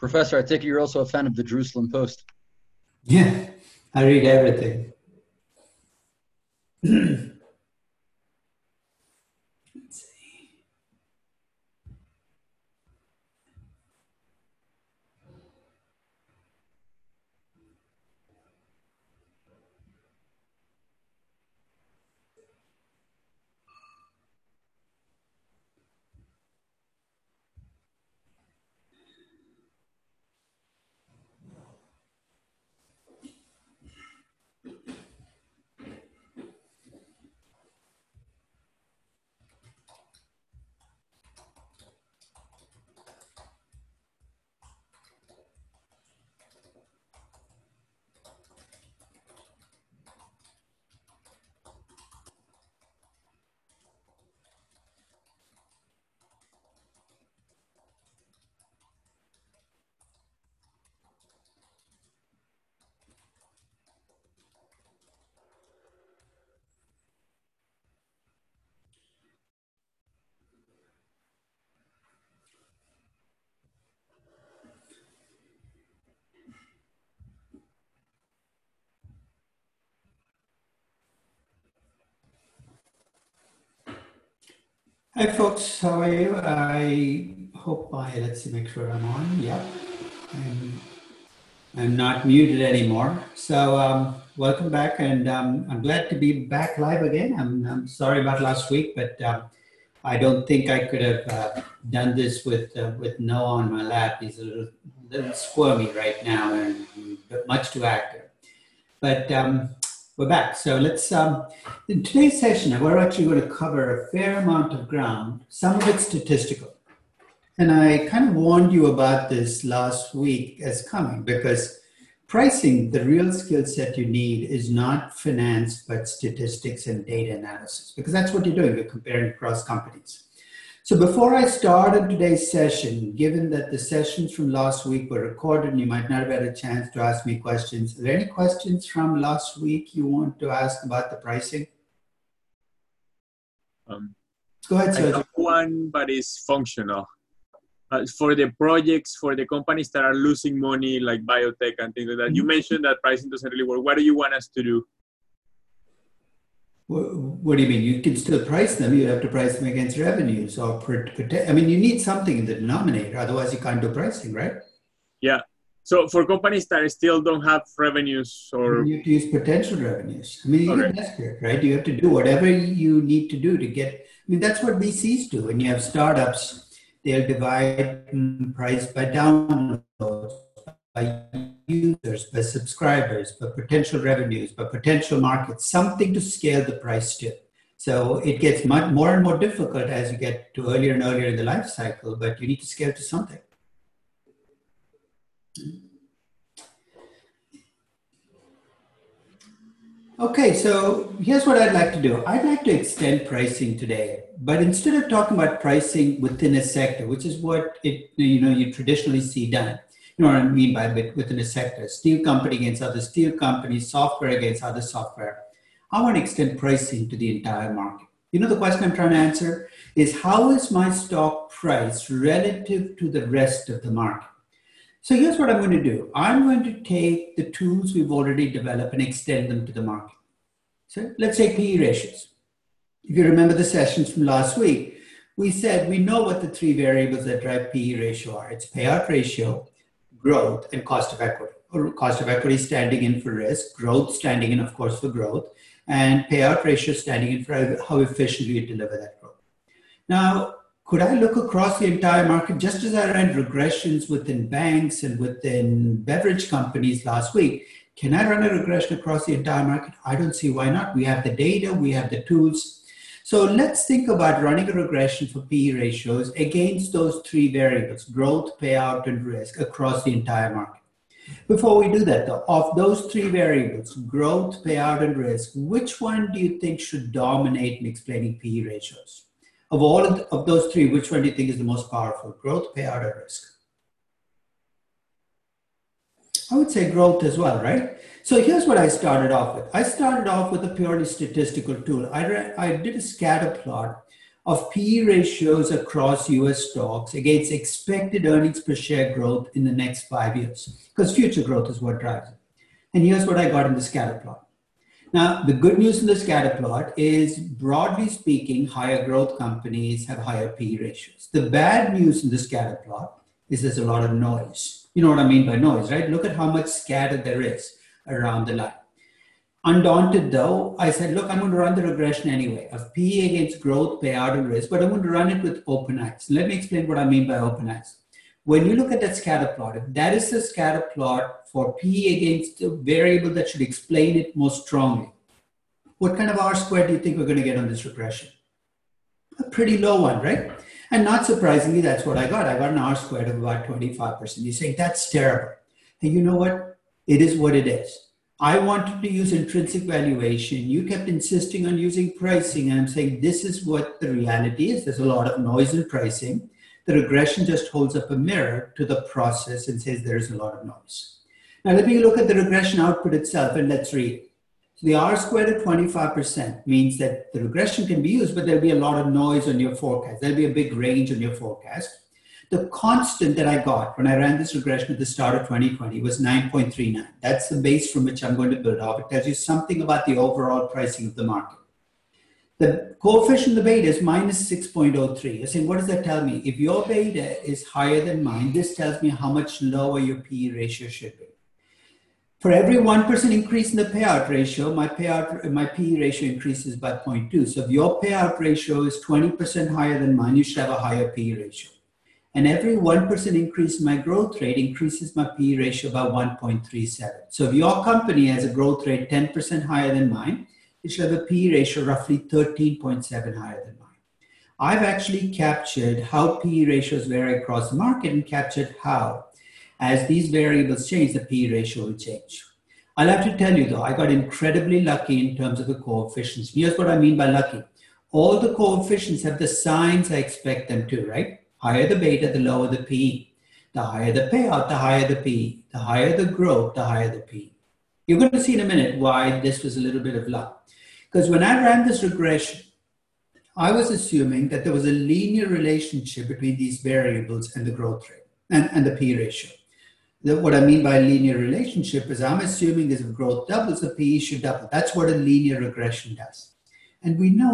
Professor, I take it you're also a fan of the Jerusalem Post. Yeah, I read everything. Let's see. Hi folks, how are you? I hope let's see, make sure I'm on. Yep. I'm not muted anymore. So welcome back, and I'm glad to be back live again. I'm sorry about last week, but I don't think I could have done this with Noah on my lap. He's a little squirmy right now and much too active. But we're back. So let's, in today's session, we're actually going to cover a fair amount of ground, some of it statistical. And I kind of warned you about this last week as coming, because pricing, the real skill set you need is not finance, but statistics and data analysis, because that's what you're doing. You're comparing across companies. So before I started today's session, given that the sessions from last week were recorded and you might not have had a chance to ask me questions, are there any questions from last week you want to ask about the pricing? Go ahead, Sergio. I have one, but it's functional. For the projects, for the companies that are losing money, like biotech and things like that, you mentioned that pricing doesn't really work. What do you want us to do? What do you mean? You can still price them. You have to price them against revenues. I mean, you need something in the denominator. Otherwise, you can't do pricing, right? Yeah. So for companies that still don't have revenues or... You have to use potential revenues. I mean, you get desperate, right? You have to do whatever you need to do to get... I mean, that's what VCs do. When you have startups, they'll divide price by downloads, by users, by subscribers, by potential revenues, by potential markets, something to scale the price to. So it gets much more and more difficult as you get to earlier and earlier in the life cycle, but you need to scale to something. Okay, so here's what I'd like to do. I'd like to extend pricing today, but instead of talking about pricing within a sector, which is what you traditionally see done. You know what I mean by within a sector, steel company against other steel companies, software against other software. I want to extend pricing to the entire market. You know, the question I'm trying to answer is, how is my stock price relative to the rest of the market? So here's what I'm going to do. I'm going to take the tools we've already developed and extend them to the market. So let's say PE ratios. If you remember the sessions from last week, we said we know what the three variables that drive PE ratio are. It's payout ratio, growth, and cost of equity. Or cost of equity standing in for risk, growth standing in, of course, for growth, and payout ratio standing in for how efficiently you deliver that growth. Now, could I look across the entire market, just as I ran regressions within banks and within beverage companies last week? Can I run a regression across the entire market? I don't see why not. We have the data, we have the tools. So let's think about running a regression for PE ratios against those three variables, growth, payout, and risk across the entire market. Before we do that though, of those three variables, growth, payout, and risk, which one do you think should dominate in explaining PE ratios? Of all of those three, which one do you think is the most powerful, growth, payout, or risk? I would say growth as well, right? So here's what I started off with. I started off with a purely statistical tool. I did a scatter plot of PE ratios across US stocks against expected earnings per share growth in the next 5 years, because future growth is what drives it. And here's what I got in the scatter plot. Now, the good news in the scatter plot is, broadly speaking, higher growth companies have higher PE ratios. The bad news in the scatter plot is there's a lot of noise. You know what I mean by noise, right? Look at how much scatter there is around the line. Undaunted though, I said, look, I'm going to run the regression anyway of PE against growth, payout, and risk, but I'm going to run it with open eyes. Let me explain what I mean by open eyes. When you look at that scatter plot, if that is the scatter plot for PE against the variable that should explain it most strongly, what kind of R squared do you think we're going to get on this regression? A pretty low one, right? And not surprisingly, that's what I got. I got an R squared of about 25%. You say, that's terrible. And you know what? It is what it is. I wanted to use intrinsic valuation. You kept insisting on using pricing. And I'm saying this is what the reality is. There's a lot of noise in pricing. The regression just holds up a mirror to the process and says there's a lot of noise. Now let me look at the regression output itself and let's read. So the R squared at 25% means that the regression can be used, but there'll be a lot of noise on your forecast. There'll be a big range on your forecast. The constant that I got when I ran this regression at the start of 2020 was 9.39. That's the base from which I'm going to build off. It tells you something about the overall pricing of the market. The coefficient of the beta is minus 6.03. You're saying, what does that tell me? If your beta is higher than mine, this tells me how much lower your PE ratio should be. For every 1% increase in the payout ratio, my PE ratio increases by 0.2. So if your payout ratio is 20% higher than mine, you should have a higher PE ratio. And every 1% increase in my growth rate increases my PE ratio by 1.37. So if your company has a growth rate 10% higher than mine, it should have a PE ratio roughly 13.7 higher than mine. I've actually captured how PE ratios vary across the market and captured how, as these variables change, the PE ratio will change. I'll have to tell you though, I got incredibly lucky in terms of the coefficients. Here's what I mean by lucky. All the coefficients have the signs I expect them to, right? Higher the beta, the lower the PE. The higher the payout, the higher the PE. The higher the growth, the higher the PE. You're going to see in a minute why this was a little bit of luck. Because when I ran this regression, I was assuming that there was a linear relationship between these variables and the growth rate and the PE ratio. What I mean by linear relationship is I'm assuming as if growth doubles, the PE should double. That's what a linear regression does. And we know,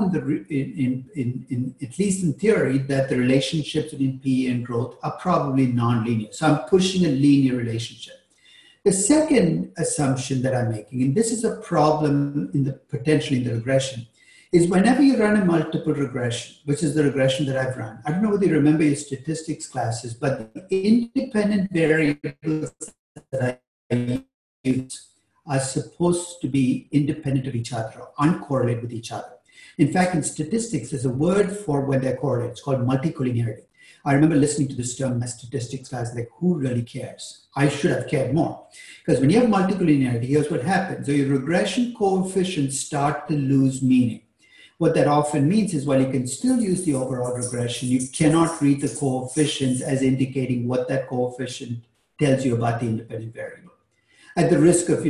at least in theory, that the relationships between PE and growth are probably non-linear. So I'm pushing a linear relationship. The second assumption that I'm making, and this is a problem potentially in the regression, is whenever you run a multiple regression, which is the regression that I've run, I don't know whether you remember your statistics classes, but the independent variables that I use are supposed to be independent of each other or uncorrelated with each other. In fact, in statistics, there's a word for when they're correlated. It's called multicollinearity. I remember listening to this term in my statistics class, like, who really cares? I should have cared more. Because when you have multicollinearity, here's what happens. So your regression coefficients start to lose meaning. What that often means is, while you can still use the overall regression, you cannot read the coefficients as indicating what that coefficient tells you about the independent variable. At the risk of,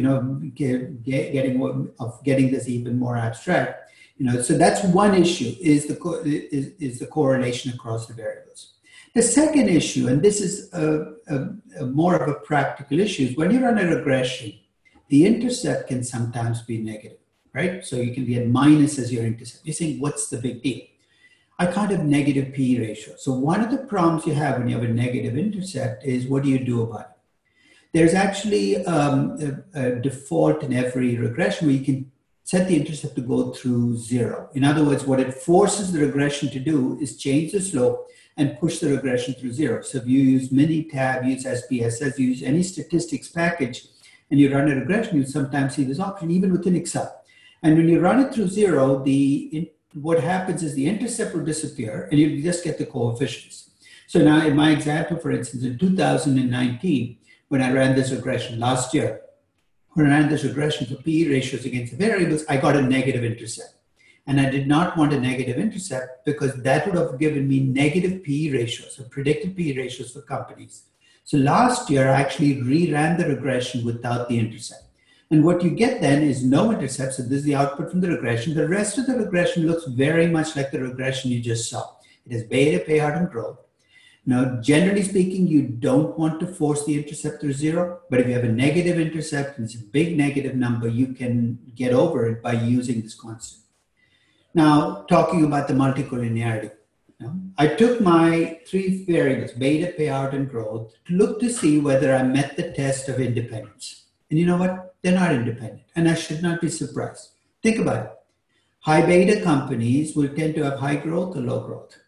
getting this even more abstract, so that's one issue, is the correlation across the variables. The second issue, and this is more of a practical issue, is when you run a regression, the intercept can sometimes be negative, right? So you can be at minus as your intercept. You're saying, what's the big deal? I can't have negative PE ratio. So one of the problems you have when you have a negative intercept is, what do you do about it? There's actually a default in every regression where you can set the intercept to go through 0. In other words, what it forces the regression to do is change the slope and push the regression through 0. So if you use Minitab, use SPSS, use any statistics package, and you run a regression, you sometimes see this option, even within Excel. And when you run it through 0, what happens is the intercept will disappear, and you just get the coefficients. So now in my example, for instance, in 2019, when I ran this regression last year, when I ran this regression for PE ratios against the variables, I got a negative intercept. And I did not want a negative intercept because that would have given me negative PE ratios, or predicted PE ratios for companies. So last year, I actually reran the regression without the intercept. And what you get then is no intercept. So this is the output from the regression. The rest of the regression looks very much like the regression you just saw. It is beta, payout, and growth. Now, generally speaking, you don't want to force the intercept to 0, but if you have a negative intercept and it's a big negative number, you can get over it by using this constant. Now, talking about the multicollinearity. I took my 3 variables, beta, payout, and growth, to look to see whether I met the test of independence. And you know what? They're not independent, and I should not be surprised. Think about it. High beta companies will tend to have high growth or low growth.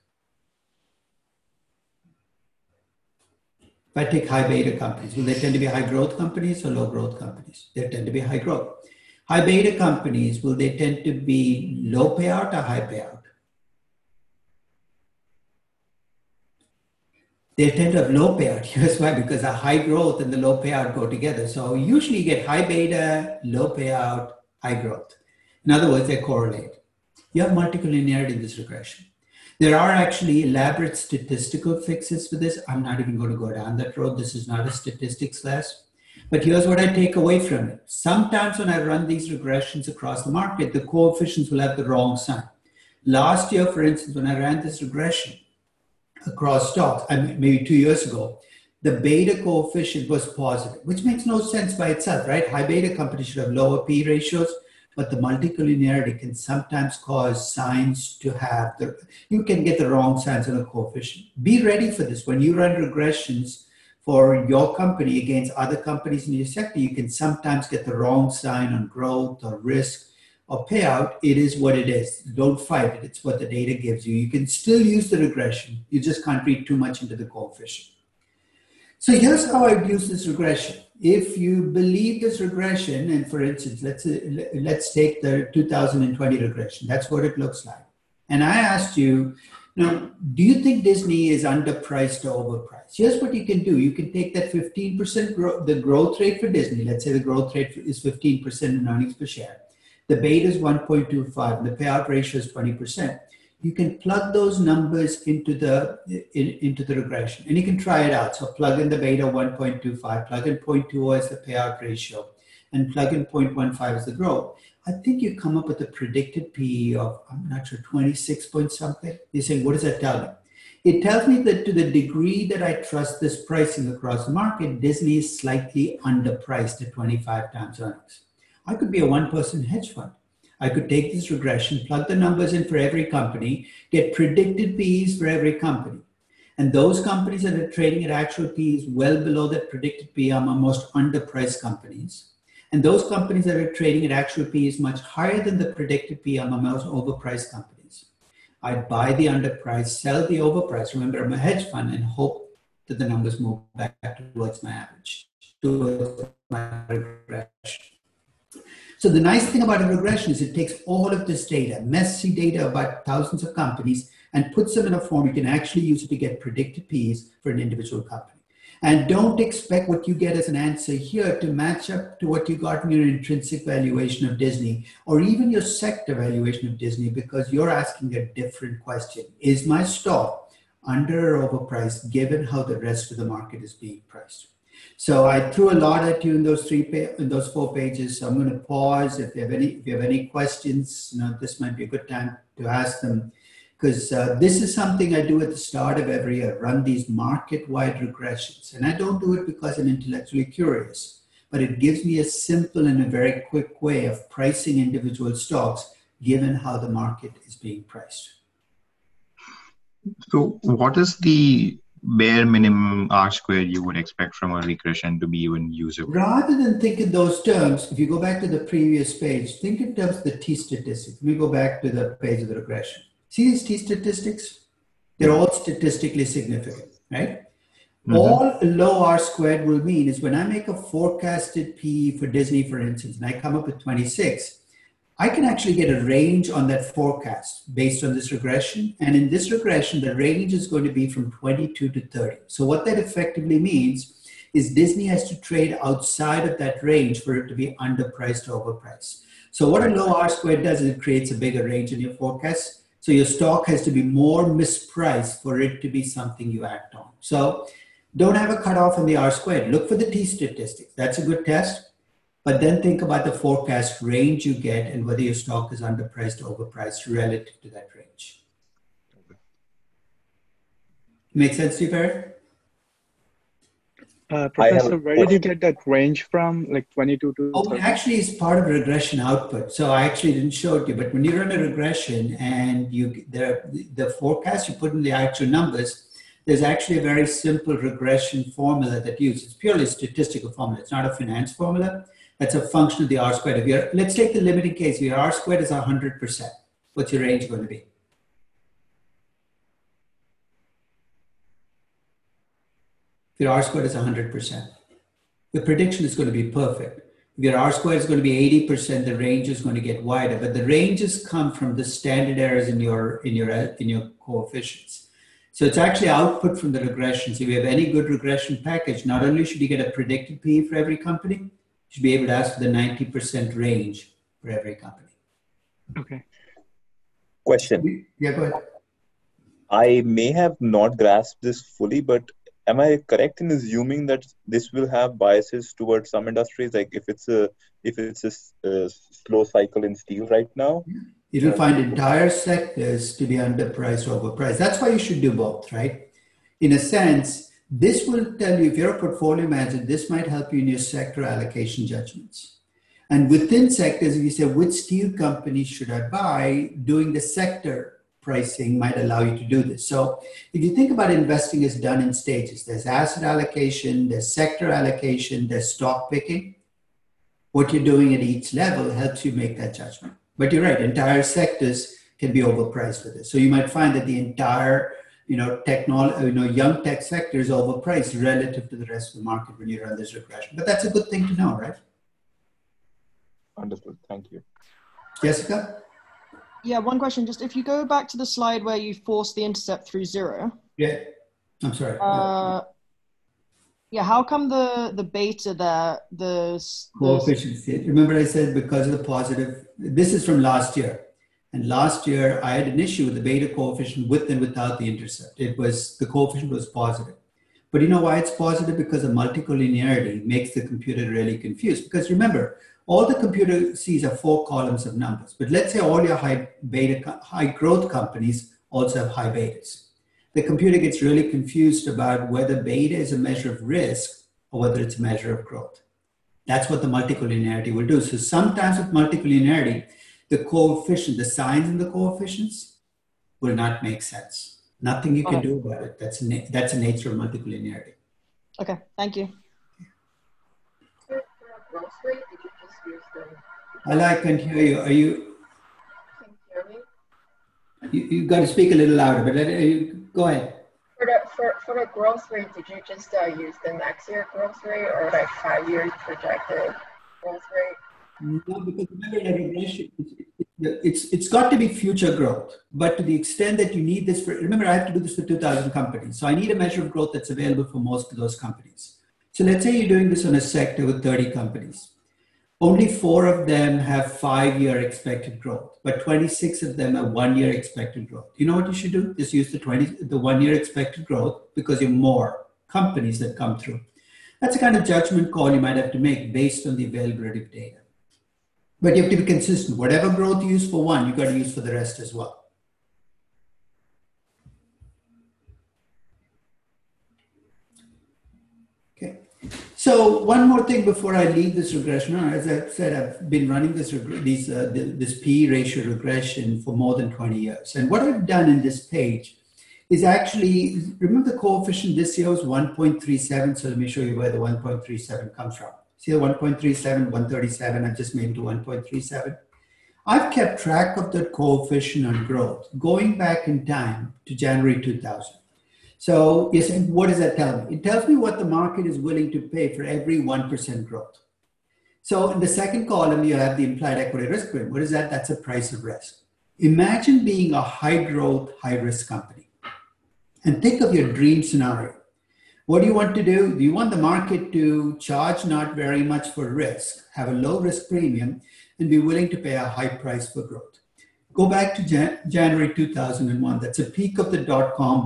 If I take high beta companies, will they tend to be high growth companies or low growth companies? They tend to be high growth. High beta companies, will they tend to be low payout or high payout? They tend to have low payout. Here's why, because the high growth and the low payout go together. So usually you get high beta, low payout, high growth. In other words, they correlate. You have multicollinearity in this regression. There are actually elaborate statistical fixes for this. I'm not even going to go down that road. This is not a statistics class. But here's what I take away from it. Sometimes when I run these regressions across the market, the coefficients will have the wrong sign. Last year, for instance, when I ran this regression across stocks, maybe 2 years ago, the beta coefficient was positive, which makes no sense by itself, right? High beta companies should have lower P ratios, but the multicollinearity can sometimes cause signs to have you can get the wrong signs on a coefficient. Be ready for this. When you run regressions for your company against other companies in your sector, you can sometimes get the wrong sign on growth or risk or payout. It is what it is. Don't fight it. It's what the data gives you. You can still use the regression. You just can't read too much into the coefficient. So here's how I'd use this regression. If you believe this regression, and for instance, let's take the 2020 regression. That's what it looks like. And I asked you, now, do you think Disney is underpriced or overpriced? Here's what you can do. You can take that 15% the growth rate for Disney. Let's say the growth rate is 15% in earnings per share. The beta is 1.25, and the payout ratio is 20%. You can plug those numbers into the regression, and you can try it out. So plug in the beta 1.25, plug in 0.20 as the payout ratio, and plug in 0.15 as the growth. I think you come up with a predicted PE of, I'm not sure, 26 point something. You're saying, what does that tell me? It tells me that to the degree that I trust this pricing across the market, Disney is slightly underpriced at 25 times earnings. I could be a one-person hedge fund. I could take this regression, plug the numbers in for every company, get predicted PEs for every company. And those companies that are trading at actual PEs well below that predicted PE are my most underpriced companies. And those companies that are trading at actual PEs much higher than the predicted PE are my most overpriced companies. I'd buy the underpriced, sell the overpriced. Remember, I'm a hedge fund, and hope that the numbers move back towards my average, towards my regression. So the nice thing about a regression is it takes all of this data, messy data about thousands of companies, and puts them in a form you can actually use it to get predicted Ps for an individual company. And don't expect what you get as an answer here to match up to what you got in your intrinsic valuation of Disney or even your sector valuation of Disney, because you're asking a different question. Is my stock under or overpriced given how the rest of the market is being priced? So I threw a lot at you in those 4 pages. So I'm going to pause. If you have any questions, this might be a good time to ask them, because this is something I do at the start of every year, run these market-wide regressions. And I don't do it because I'm intellectually curious, but it gives me a simple and a very quick way of pricing individual stocks given how the market is being priced. So what is the bare minimum R square you would expect from a regression to be even usable? Rather than think in those terms, if you go back to the previous page, think in terms of the T statistics. Let me go back to the page of the regression. See these T statistics? They're all statistically significant, right? Mm-hmm. All low R squared will mean is when I make a forecasted PE for Disney, for instance, and I come up with 26, I can actually get a range on that forecast based on this regression. And in this regression, the range is going to be from 22 to 30. So what that effectively means is Disney has to trade outside of that range for it to be underpriced or overpriced. So what a low R squared does is it creates a bigger range in your forecast. So your stock has to be more mispriced for it to be something you act on. So don't have a cutoff on the R squared. Look for the T statistics. That's a good test. But then think about the forecast range you get and whether your stock is underpriced or overpriced relative to that range. Make sense to you, Barry? Professor, where did you get that range from, like 22 to 30? It actually is part of regression output. So I actually didn't show it to you, but when you run a regression and the forecast, you put in the actual numbers, there's actually a very simple regression formula that you use. It's purely a statistical formula. It's not a finance formula. That's a function of the R squared. Let's take the limiting case. If your R squared is 100%, what's your range going to be? If your R squared is 100%, the prediction is going to be perfect. If your R squared is going to be 80%, the range is going to get wider. But the ranges come from the standard errors in your coefficients. So it's actually output from the regression. So if you have any good regression package, not only should you get a predicted PE for every company, you should be able to ask for the 90% range for every company. Okay. Question. Yeah, go ahead. I may have not grasped this fully, but am I correct in assuming that this will have biases towards some industries? Like if it's a slow cycle in steel right now? You will find entire sectors to be underpriced or overpriced. That's why you should do both, right? In a sense, this will tell you, if you're a portfolio manager, this might help you in your sector allocation judgments. And within sectors, if you say, which steel company should I buy, doing the sector pricing might allow you to do this. So if you think about investing is done in stages, there's asset allocation, there's sector allocation, there's stock picking. What you're doing at each level helps you make that judgment. But you're right, entire sectors can be overpriced for this. So you might find that the entire, young tech sector is overpriced relative to the rest of the market when you run this regression. But that's a good thing to know, right? Understood. Thank you. Jessica? Yeah, one question. Just if you go back to the slide where you force the intercept through zero. Yeah, I'm sorry. Yeah, how come the beta there, the coefficients? Remember I said because of the positive, this is from last year. And last year I had an issue with the beta coefficient with and without the intercept. The coefficient was positive. But you know why it's positive? Because the multicollinearity makes the computer really confused. Because remember, all the computer sees are 4 columns of numbers. But let's say all your high growth companies also have high betas. The computer gets really confused about whether beta is a measure of risk or whether it's a measure of growth. That's what the multicollinearity will do. So sometimes with multicollinearity, the coefficient, the signs in the coefficients will not make sense. Nothing you can do about it. That's the nature of multicollinearity. Okay, thank you. For a growth rate, did you just use the... I can't hear you. Are you... Can you hear me? You got to speak a little louder, but go ahead. For the growth rate, did you just use the next year growth rate or like 5 years projected growth rate? No, because remember in a regression, it's got to be future growth. But to the extent that you need this remember I have to do this for 2,000 companies. So I need a measure of growth that's available for most of those companies. So let's say you're doing this on a sector with 30 companies. Only 4 of them have 5-year expected growth, but 26 of them have 1-year expected growth. You know what you should do? Just use the 1-year expected growth because you have more companies that come through. That's the kind of judgment call you might have to make based on the availability of data. But you have to be consistent. Whatever growth you use for one, you got to use for the rest as well. Okay. So one more thing before I leave this regression. As I said, I've been running this PE ratio regression for more than 20 years. And what I've done in this page is actually, remember the coefficient this year was 1.37. So let me show you where the 1.37 comes from. See the 1.37, 137, I've just made it to 1.37. I've kept track of the coefficient on growth going back in time to January 2000. So you're saying, what does that tell me? It tells me what the market is willing to pay for every 1% growth. So in the second column, you have the implied equity risk premium. What is that? That's a price of risk. Imagine being a high growth, high risk company and think of your dream scenario. What do you want to do? Do you want the market to charge not very much for risk, have a low risk premium, and be willing to pay a high price for growth? Go back to January 2001. That's a peak of the dot-com boom.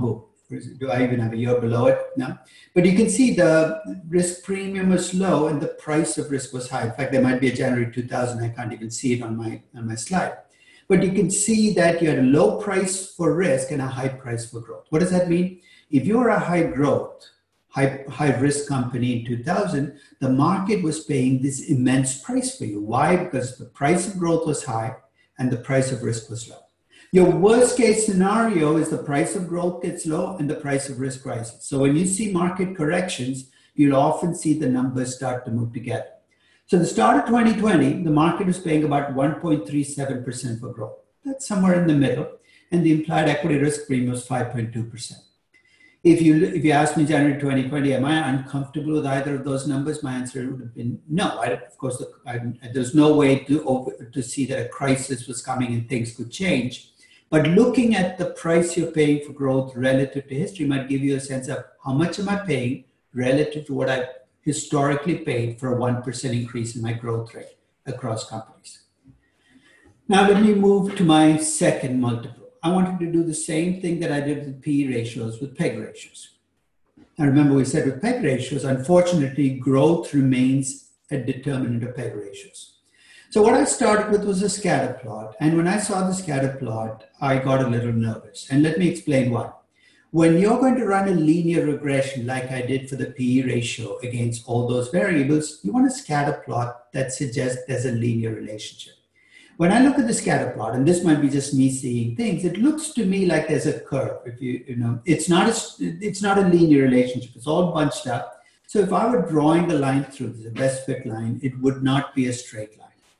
Do I even have a year below it? No. But you can see the risk premium was low and the price of risk was high. In fact, there might be a January 2000. I can't even see it on my slide. But you can see that you had a low price for risk and a high price for growth. What does that mean? If you're a high growth, high risk company in 2000, the market was paying this immense price for you. Why? Because the price of growth was high and the price of risk was low. Your worst case scenario is the price of growth gets low and the price of risk rises. So when you see market corrections, you'll often see the numbers start to move together. So the start of 2020, the market was paying about 1.37% for growth. That's somewhere in the middle. And the implied equity risk premium was 5.2%. If you ask me January 2020, am I uncomfortable with either of those numbers? My answer would have been no. Of course, there's no way to see that a crisis was coming and things could change. But looking at the price you're paying for growth relative to history might give you a sense of how much am I paying relative to what I've historically paid for a 1% increase in my growth rate across companies. Now let me move to my second multiple. I wanted to do the same thing that I did with PE ratios with PEG ratios. Now remember we said with PEG ratios, unfortunately, growth remains a determinant of PEG ratios. So what I started with was a scatter plot. And when I saw the scatter plot, I got a little nervous. And let me explain why. When you're going to run a linear regression like I did for the PE ratio against all those variables, you want a scatter plot that suggests there's a linear relationship. When I look at the scatter plot, and this might be just me seeing things, it looks to me like there's a curve. If it's not a linear relationship. It's all bunched up. So if I were drawing the line through the best fit line, it would not be a straight line.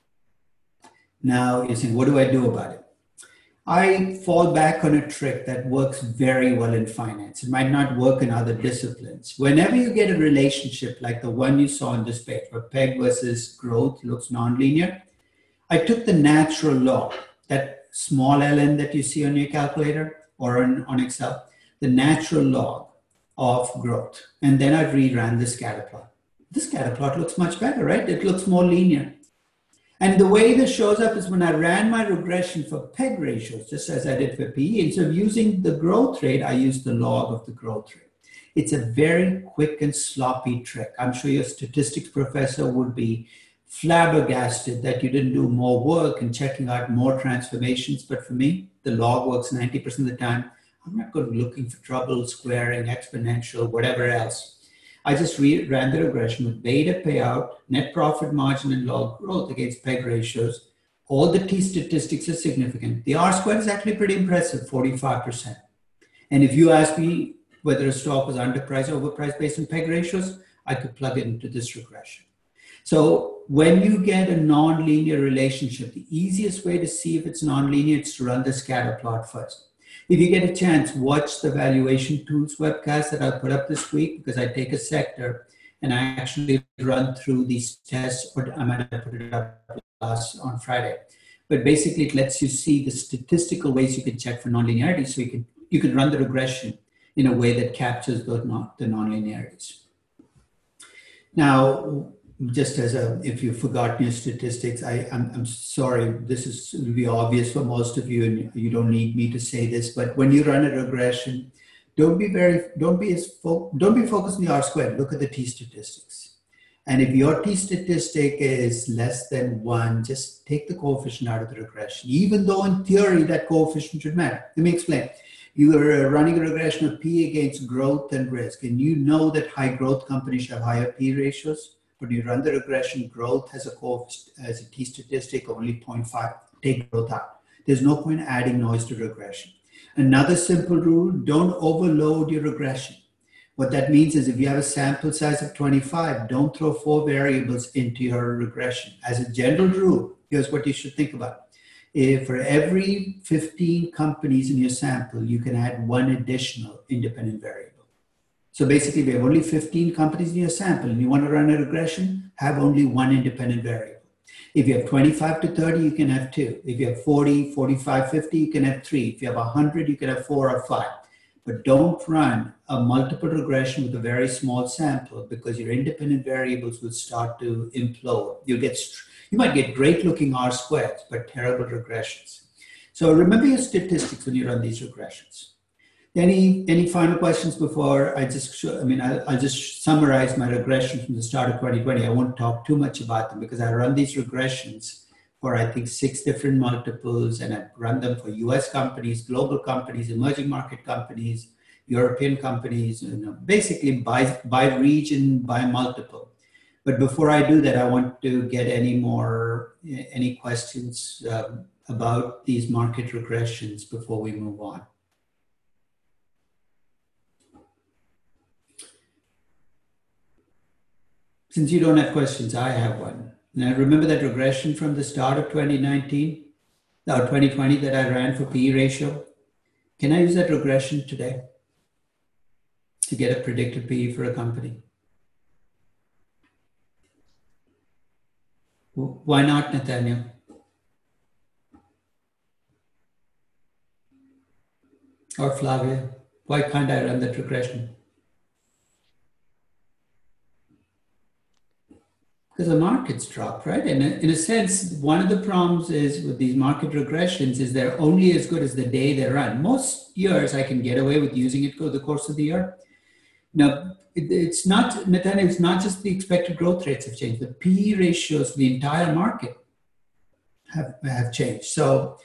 Now you're saying, what do I do about it? I fall back on a trick that works very well in finance. It might not work in other disciplines. Whenever you get a relationship like the one you saw on this page, where PEG versus growth looks nonlinear, I took the natural log, that small ln that you see on your calculator or on Excel, the natural log of growth. And then I reran the scatter plot. The scatter plot looks much better, right? It looks more linear. And the way this shows up is when I ran my regression for PEG ratios, just as I did for PE. Instead of using the growth rate, I used the log of the growth rate. It's a very quick and sloppy trick. I'm sure your statistics professor would be flabbergasted that you didn't do more work in checking out more transformations. But for me, the log works 90% of the time. I'm not going to be looking for trouble, squaring, exponential, whatever else. I just ran the regression with beta payout, net profit margin, and log growth against PEG ratios. All the T statistics are significant. The R-squared is actually pretty impressive, 45%. And if you ask me whether a stock was underpriced or overpriced based on PEG ratios, I could plug it into this regression. So when you get a nonlinear relationship, the easiest way to see if it's nonlinear is to run the scatter plot first. If you get a chance, watch the Valuation Tools webcast that I'll put up this week, because I take a sector and I actually run through these tests, or I might have put it up on Friday. But basically it lets you see the statistical ways you can check for nonlinearity, so you can run the regression in a way that captures the nonlinearities. Now, just as if you've forgotten your statistics, I'm sorry, this will be obvious for most of you, and you don't need me to say this, but when you run a regression, don't be focused on the R-squared. Look at the T statistics. And if your T statistic is less than 1, just take the coefficient out of the regression, even though in theory that coefficient should matter. Let me explain. You are running a regression of P against growth and risk, and you know that high growth companies have higher P ratios. When you run the regression, growth has a T statistic only 0.5. Take growth out. There's no point adding noise to regression. Another simple rule, don't overload your regression. What that means is if you have a sample size of 25, don't throw 4 variables into your regression. As a general rule, here's what you should think about. If for every 15 companies in your sample, you can add 1 additional independent variable. So basically, we have only 15 companies in your sample, and you want to run a regression, have only 1 independent variable. If you have 25 to 30, you can have 2. If you have 40, 45, 50, you can have 3. If you have 100, you can have 4 or 5. But don't run a multiple regression with a very small sample, because your independent variables will start to implode. You might get great looking R-squareds, but terrible regressions. So remember your statistics when you run these regressions. Any final questions before I just show, I'll just summarize my regression from the start of 2020. I won't talk too much about them because I run these regressions for I think 6 different multiples, and I run them for US companies, global companies, emerging market companies, European companies, basically by region, by multiple. But before I do that, I want to get any questions about these market regressions before we move on. Since you don't have questions, I have one. Now, remember that regression from the start of 2019, or 2020 that I ran for PE ratio? Can I use that regression today to get a predicted PE for a company? Why not, Nathaniel? Or Flavia? Why can't I run that regression? Because the markets drop, right? And in a sense, one of the problems is with these market regressions is they're only as good as the day they run. Most years I can get away with using it for the course of the year. Now, it's not, Nathaniel, it's not just the expected growth rates have changed. The PE ratios for the entire market have changed. So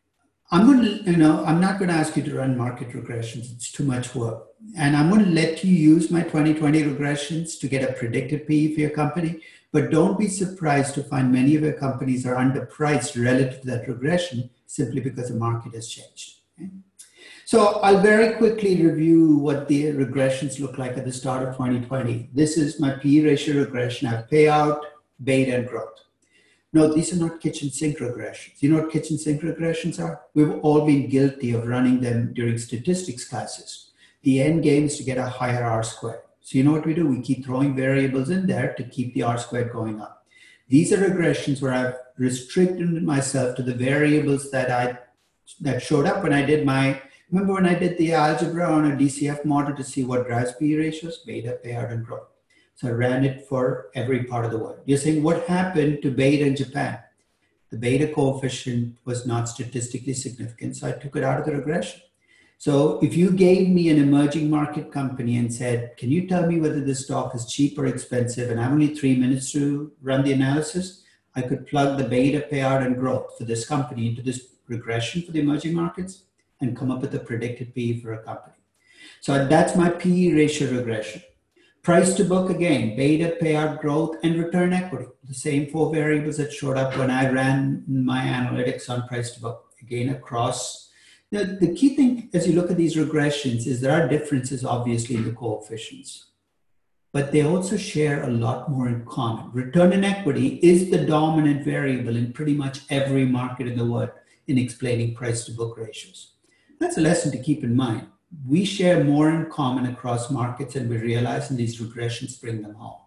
I'm not going to ask you to run market regressions. It's too much work. And I'm going to let you use my 2020 regressions to get a predicted PE for your company. But don't be surprised to find many of your companies are underpriced relative to that regression simply because the market has changed. Okay? So I'll very quickly review what the regressions look like at the start of 2020. This is my PE ratio regression. I have payout, beta, and growth. No, these are not kitchen sink regressions. You know what kitchen sink regressions are? We've all been guilty of running them during statistics classes. The end game is to get a higher R squared. So you know what we do? We keep throwing variables in there to keep the R squared going up. These are regressions where I've restricted myself to the variables that showed up when I did remember when I did the algebra on a DCF model to see what drives PE ratios? Beta, payout, and growth. So I ran it for every part of the world. You're saying, what happened to beta in Japan? The beta coefficient was not statistically significant, so I took it out of the regression. So if you gave me an emerging market company and said, can you tell me whether this stock is cheap or expensive, and I have only 3 minutes to run the analysis, I could plug the beta, payout, and growth for this company into this regression for the emerging markets and come up with a predicted PE for a company. So that's my PE ratio regression. Price to book, again, beta, payout, growth, and return equity. The same 4 variables that showed up when I ran my analytics on price to book. Again, across. Now, the key thing as you look at these regressions is there are differences, obviously, in the coefficients. But they also share a lot more in common. Return on equity is the dominant variable in pretty much every market in the world in explaining price to book ratios. That's a lesson to keep in mind. We share more in common across markets, and we realize in these regressions bring them home.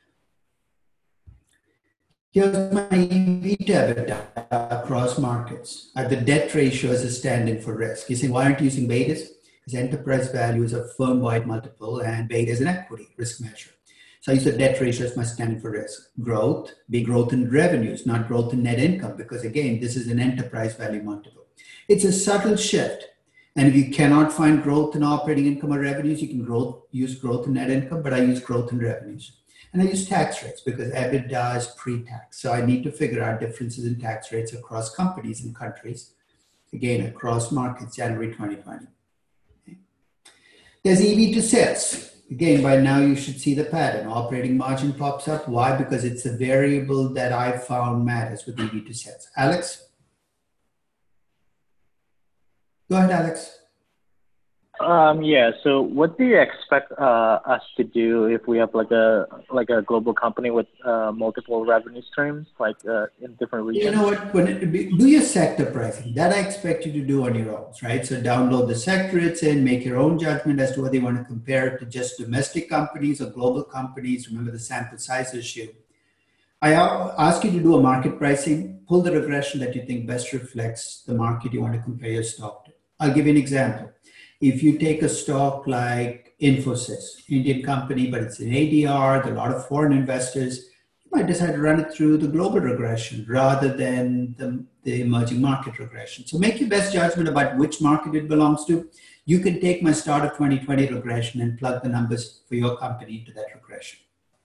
Here's my EV to EBITDA across markets. The debt ratio is a stand-in for risk. You say, why aren't you using betas? Because enterprise value is a firm-wide multiple, and beta is an equity risk measure. So I use the debt ratio as my stand-in for risk. Growth, be growth in revenues, not growth in net income, because again, this is an enterprise value multiple. It's a subtle shift. And if you cannot find growth in operating income or revenues, you can use growth in net income, but I use growth in revenues. And I use tax rates because EBITDA is pre-tax. So I need to figure out differences in tax rates across companies and countries. Again, across markets, January 2020. Okay. There's EV to sales. Again, by now you should see the pattern. Operating margin pops up. Why? Because it's a variable that I found matters with EV to sales. Alex? Go ahead, Alex. Yeah. So, what do you expect us to do if we have like a global company with multiple revenue streams, like in different regions? You know what? Do your sector pricing. That I expect you to do on your own, right? So, download the sector it's in, make your own judgment as to whether you want to compare it to just domestic companies or global companies. Remember the sample size issue. I ask you to do a market pricing. Pull the regression that you think best reflects the market you want to compare your stock to. I'll give you an example. If you take a stock like Infosys, Indian company, but it's an ADR, there are a lot of foreign investors, you might decide to run it through the global regression rather than the emerging market regression. So make your best judgment about which market it belongs to. You can take my start of 2020 regression and plug the numbers for your company into that regression.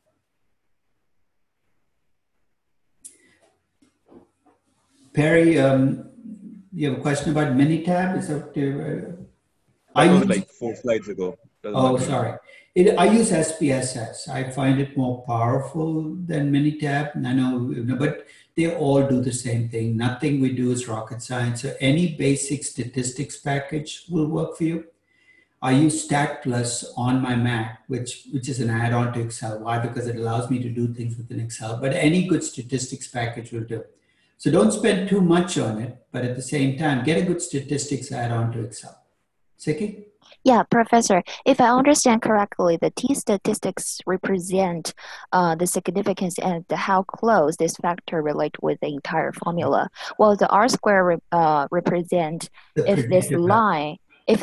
Perry, you have a question about Minitab? Is that That was like 4 slides ago. Oh, sorry. I use SPSS. I find it more powerful than Minitab. I know, but they all do the same thing. Nothing we do is rocket science. So any basic statistics package will work for you. I use StatPlus on my Mac, which is an add-on to Excel. Why? Because it allows me to do things within Excel. But any good statistics package will do. So don't spend too much on it, but at the same time, get a good statistics add-on to Excel. Siki? Yeah, Professor, if I understand correctly, the t-statistics represent the significance and how close this factor relate with the entire formula, while the R-square represent if this line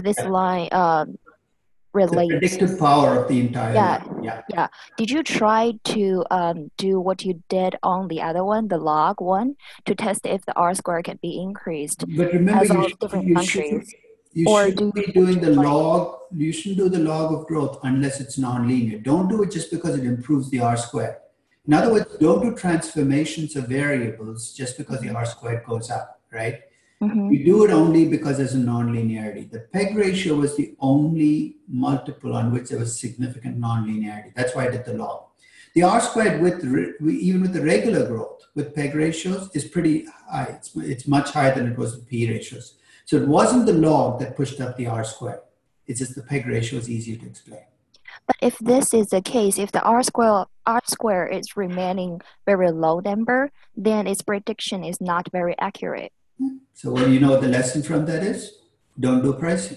relates. The predictive power of the entire line. Yeah. Did you try to do what you did on the other one, the log one, to test if the R-square can be increased? But remember, different countries? You shouldn't be doing the log. You shouldn't do the log of growth unless it's nonlinear. Don't do it just because it improves the R squared. In other words, don't do transformations of variables just because the R squared goes up, right? Mm-hmm. You do it only because there's a nonlinearity. The PEG ratio was the only multiple on which there was significant nonlinearity. That's why I did the log. The R squared even with the regular growth with PEG ratios is pretty high. It's much higher than it was with P ratios. So it wasn't the log that pushed up the R squared. It's just the PEG ratio is easier to explain. But if this is the case, if the R square is remaining very low number, then its prediction is not very accurate. So you know what the lesson from that is? Don't do pricing.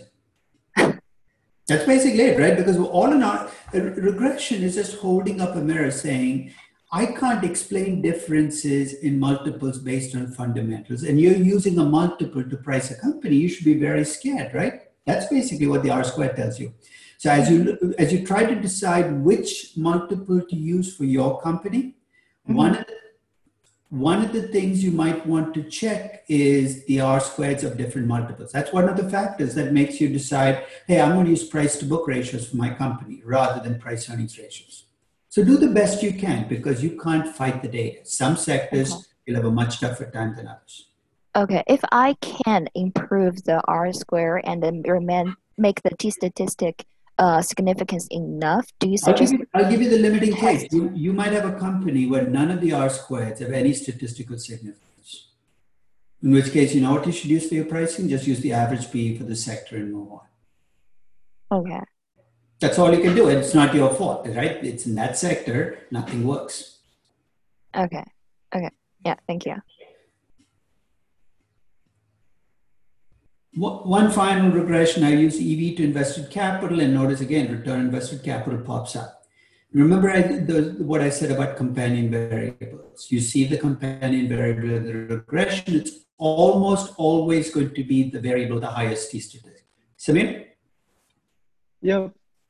That's basically it, right? Because we're all in our regression is just holding up a mirror saying, I can't explain differences in multiples based on fundamentals. And you're using a multiple to price a company, you should be very scared, right? That's basically what the R squared tells you. So as you try to decide which multiple to use for your company, mm-hmm. one of the things you might want to check is the R squareds of different multiples. That's one of the factors that makes you decide, hey, I'm going to use price to book ratios for my company rather than price earnings ratios. So do the best you can because you can't fight the data. Some sectors will have a much tougher time than others. Okay, if I can improve the R square and then make the t-statistic significance enough, do you suggest? I'll give you the limiting case. You might have a company where none of the R squareds have any statistical significance. In which case, you know what you should use for your pricing? Just use the average PE for the sector and move on. Okay. That's all you can do. It's not your fault, right? It's in that sector, nothing works. Okay. Yeah, thank you. One final regression, I use EV to invested capital and notice again, return on invested capital pops up. Remember what I said about companion variables. You see the companion variable in the regression, it's almost always going to be the variable, the highest t-statistic. Samir? Yeah.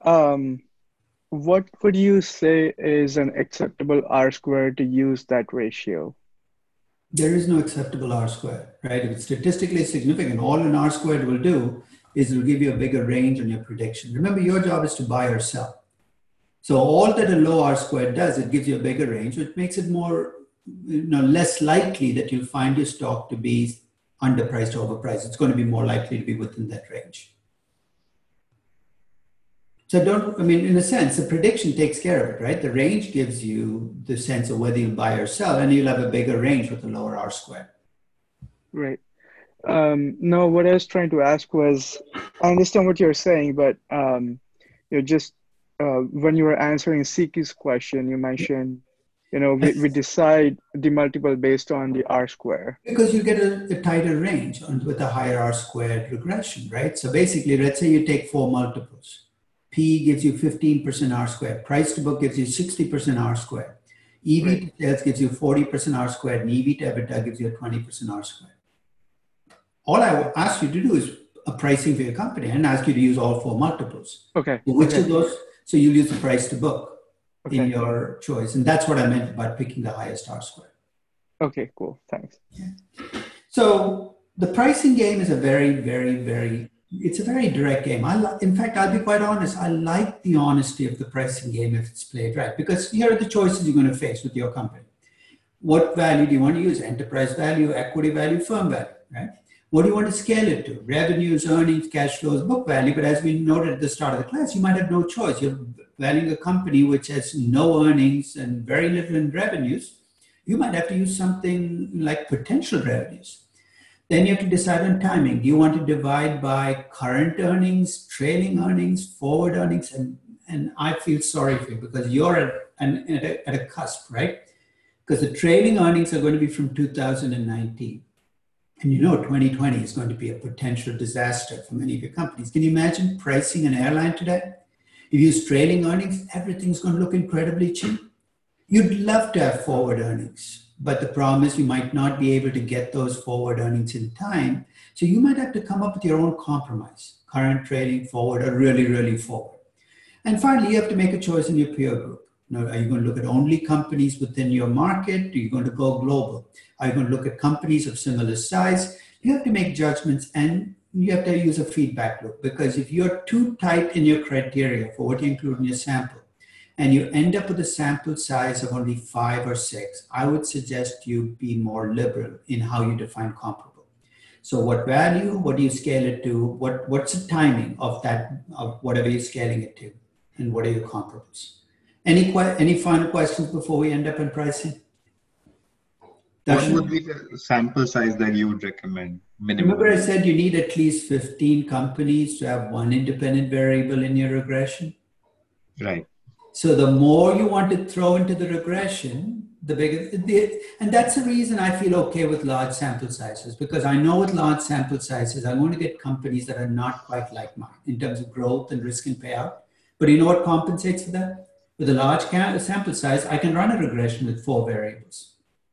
What would you say is an acceptable R squared to use that ratio? There is no acceptable R squared, right? If it's statistically significant, all an R squared will do is it will give you a bigger range on your prediction. Remember, your job is to buy or sell. So all that a low R squared does, it gives you a bigger range, which makes it more, less likely that you'll find your stock to be underpriced or overpriced. It's going to be more likely to be within that range. So in a sense, the prediction takes care of it, right? The range gives you the sense of whether you buy or sell, and you'll have a bigger range with a lower R squared. Right. No, what I was trying to ask was, I understand what you're saying, but when you were answering Siki's question, you mentioned, we decide the multiple based on the R square. Because you get a tighter range with a higher R squared regression, right? So basically, let's say you take 4 multiples. P gives you 15% R squared. Price to book gives you 60% R squared. EV to sales gives you 40% R squared, and EV to EBITDA gives you a 20% R squared. All I will ask you to do is a pricing for your company and ask you to use all 4 multiples. Okay. So which of those? So you'll use the price to book in your choice. And that's what I meant by picking the highest R squared. Okay, cool. Thanks. Yeah. So the pricing game is a very, very, very It's a very direct game. In fact, I'll be quite honest. I like the honesty of the pricing game if it's played right, because here are the choices you're going to face with your company. What value do you want to use? Enterprise value, equity value, firm value, right? What do you want to scale it to? Revenues, earnings, cash flows, book value. But as we noted at the start of the class, you might have no choice. You're valuing a company which has no earnings and very little in revenues. You might have to use something like potential revenues. Then you have to decide on timing. Do you want to divide by current earnings, trailing earnings, forward earnings? And I feel sorry for you because you're at a cusp, right? Because the trailing earnings are going to be from 2019. And 2020 is going to be a potential disaster for many of your companies. Can you imagine pricing an airline today? If you use trailing earnings, everything's going to look incredibly cheap. You'd love to have forward earnings, but the problem is you might not be able to get those forward earnings in time. So you might have to come up with your own compromise, current, trailing, forward, or really, really forward. And finally, you have to make a choice in your peer group. Are you going to look at only companies within your market? Are you going to go global? Are you going to look at companies of similar size? You have to make judgments and you have to use a feedback loop, because if you're too tight in your criteria for what you include in your sample and you end up with a sample size of only 5 or 6, I would suggest you be more liberal in how you define comparable. So what value, what do you scale it to? What's the timing of that, of whatever you're scaling it to? And what are your comparables? Any final questions before we end up in pricing? What would be the sample size that you would recommend? Minimum. Remember I said you need at least 15 companies to have one independent variable in your regression? Right. So the more you want to throw into the regression, the bigger, and that's the reason I feel okay with large sample sizes, because I know with large sample sizes, I'm going to get companies that are not quite like mine in terms of growth and risk and payout. But you know what compensates for that? With a large sample size, I can run a regression with 4 variables.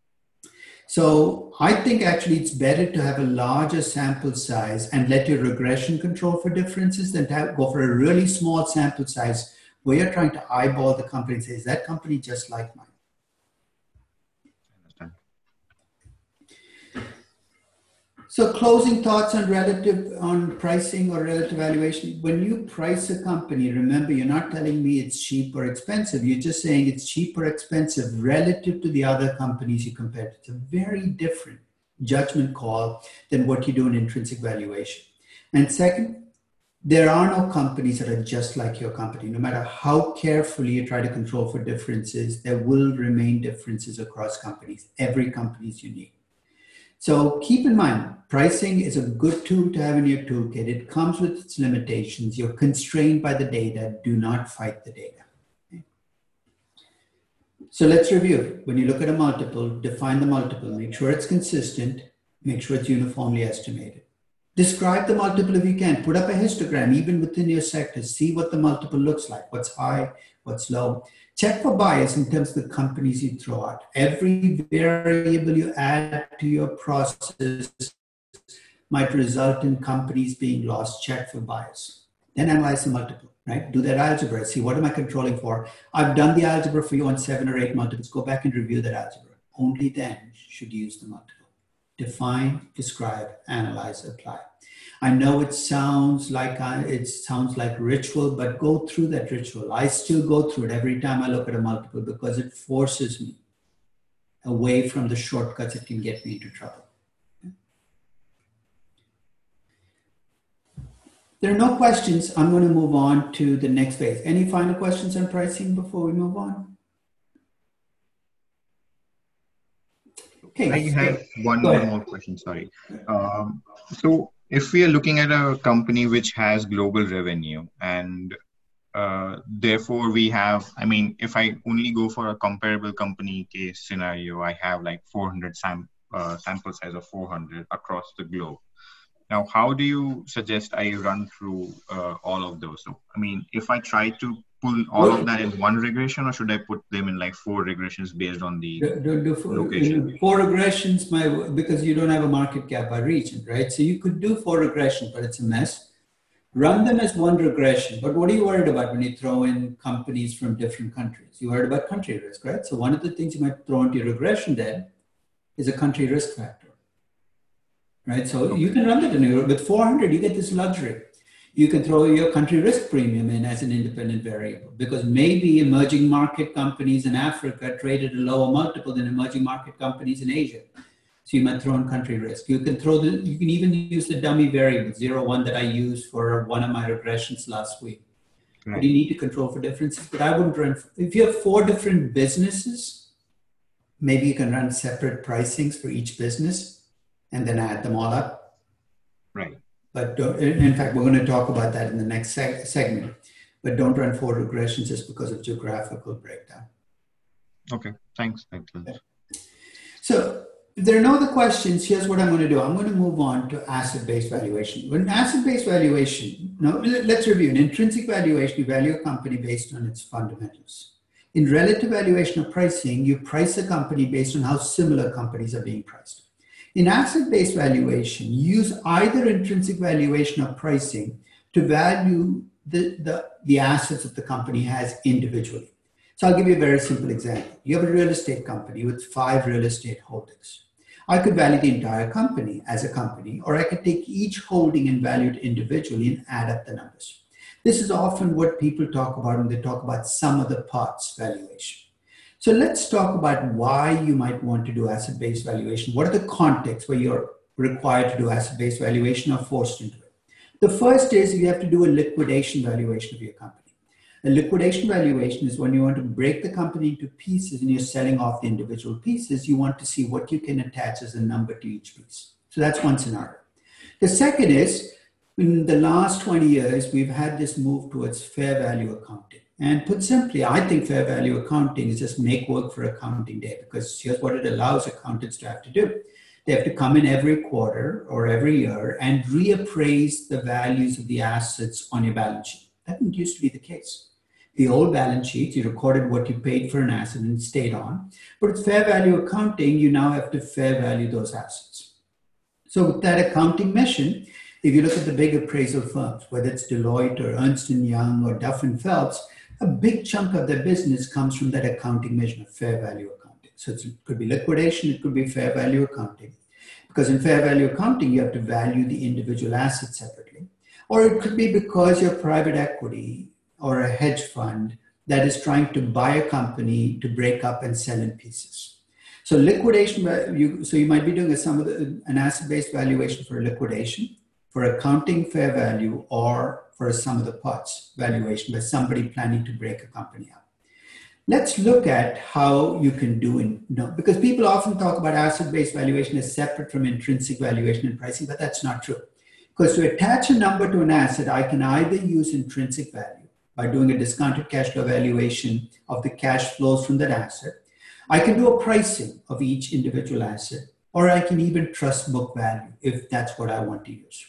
So I think actually it's better to have a larger sample size and let your regression control for differences than to go for a really small sample size where you're trying to eyeball the company and say, is that company just like mine? So closing thoughts on pricing or relative valuation. When you price a company, remember, you're not telling me it's cheap or expensive. You're just saying it's cheap or expensive relative to the other companies you compare to. It's a very different judgment call than what you do in intrinsic valuation. And second, there are no companies that are just like your company. No matter how carefully you try to control for differences, there will remain differences across companies. Every company is unique. So keep in mind, pricing is a good tool to have in your toolkit. It comes with its limitations. You're constrained by the data. Do not fight the data. Okay? So let's review. When you look at a multiple, define the multiple. Make sure it's consistent. Make sure it's uniformly estimated. Describe the multiple if you can. Put up a histogram, even within your sector. See what the multiple looks like. What's high, what's low. Check for bias in terms of the companies you throw out. Every variable you add to your process might result in companies being lost. Check for bias. Then analyze the multiple, right? Do that algebra. See, what am I controlling for? I've done the algebra for you on 7 or 8 multiples. Go back and review that algebra. Only then should you use the multiple. Define, describe, analyze, apply. I know it sounds like ritual, but go through that ritual. I still go through it every time I look at a multiple because it forces me away from the shortcuts that can get me into trouble. There are no questions. I'm going to move on to the next phase. Any final questions on pricing before we move on? Okay. I have one more question, sorry. So if we are looking at a company which has global revenue and therefore we have, I mean, if I only go for a comparable company case scenario, I have like 400 sample size of 400 across the globe. Now, how do you suggest I run through all of those? So, I mean, if I try to pull all of that in one regression, or should I put them in like 4 regressions based on the location? 4 regressions, because you don't have a market cap by region, right? So you could do 4 regressions, but it's a mess. Run them as 1 regression. But what are you worried about when you throw in companies from different countries? You're worried about country risk, right? So one of the things you might throw into your regression then is a country risk factor. So you could do 4 regressions, but it's a mess. Run them as 1 regression. But what are you worried about when you throw in companies from different countries? You're worried about country risk, right? So one of the things you might throw into your regression then is a country risk factor. right? So you can run that in Europe. With 400, you get this luxury. You can throw your country risk premium in as an independent variable because maybe emerging market companies in Africa trade at a lower multiple than emerging market companies in Asia. So you might throw in country risk. You can even use the dummy variable, 0.1 that I used for one of my regressions last week. Right. But you need to control for differences. But I wouldn't run, if you have 4 different businesses, maybe you can run separate pricings for each business and then add them all up. Right. But in fact, we're going to talk about that in the next segment. But don't run 4 regressions just because of geographical breakdown. Okay, thanks. So if there are no other questions, here's what I'm going to do. I'm going to move on to asset-based valuation. When asset-based valuation, now let's review. In intrinsic valuation, you value a company based on its fundamentals. In relative valuation of pricing, you price a company based on how similar companies are being priced. In asset-based valuation, you use either intrinsic valuation or pricing to value the assets that the company has individually. So I'll give you a very simple example. You have a real estate company with 5 real estate holdings. I could value the entire company as a company, or I could take each holding and value it individually and add up the numbers. This is often what people talk about when they talk about sum of the parts valuation. So let's talk about why you might want to do asset-based valuation. What are the contexts where you're required to do asset-based valuation or forced into it? The first is you have to do a liquidation valuation of your company. A liquidation valuation is when you want to break the company into pieces and you're selling off the individual pieces, you want to see what you can attach as a number to each piece. So that's one scenario. The second is, in the last 20 years, we've had this move towards fair value accounting. And put simply, I think fair value accounting is just make work for accounting day, because here's what it allows accountants to have to do. They have to come in every quarter or every year and reappraise the values of the assets on your balance sheet. That didn't used to be the case. The old balance sheets, you recorded what you paid for an asset and it stayed on. But with fair value accounting, you now have to fair value those assets. So with that accounting mission, if you look at the big appraisal firms, whether it's Deloitte or Ernst & Young or Duff & Phelps, a big chunk of their business comes from that accounting mission of fair value accounting. So it could be liquidation, it could be fair value accounting. Because in fair value accounting, you have to value the individual assets separately. Or it could be because you're private equity or a hedge fund that is trying to buy a company to break up and sell in pieces. So liquidation, you might be doing an asset-based valuation for liquidation, for accounting fair value, or for a sum of the parts valuation by somebody planning to break a company up. Let's look at how you can do because people often talk about asset-based valuation as separate from intrinsic valuation and pricing, but that's not true. Because to attach a number to an asset, I can either use intrinsic value by doing a discounted cash flow valuation of the cash flows from that asset. I can do a pricing of each individual asset, or I can even trust book value if that's what I want to use.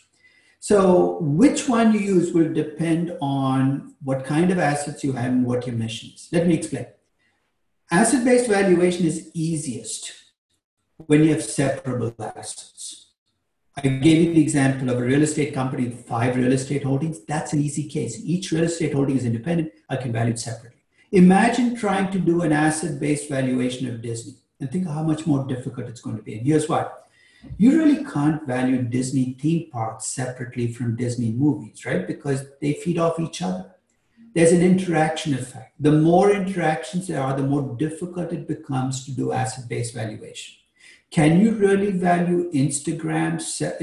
So which one you use will depend on what kind of assets you have and what your mission is. Let me explain. Asset-based valuation is easiest when you have separable assets. I gave you the example of a real estate company with 5 real estate holdings. That's an easy case. Each real estate holding is independent. I can value it separately. Imagine trying to do an asset-based valuation of Disney and think of how much more difficult it's going to be. And here's why. You really can't value Disney theme parks separately from Disney movies, right? Because they feed off each other. There's an interaction effect. The more interactions there are, the more difficult it becomes to do asset-based valuation. Can you really value Instagram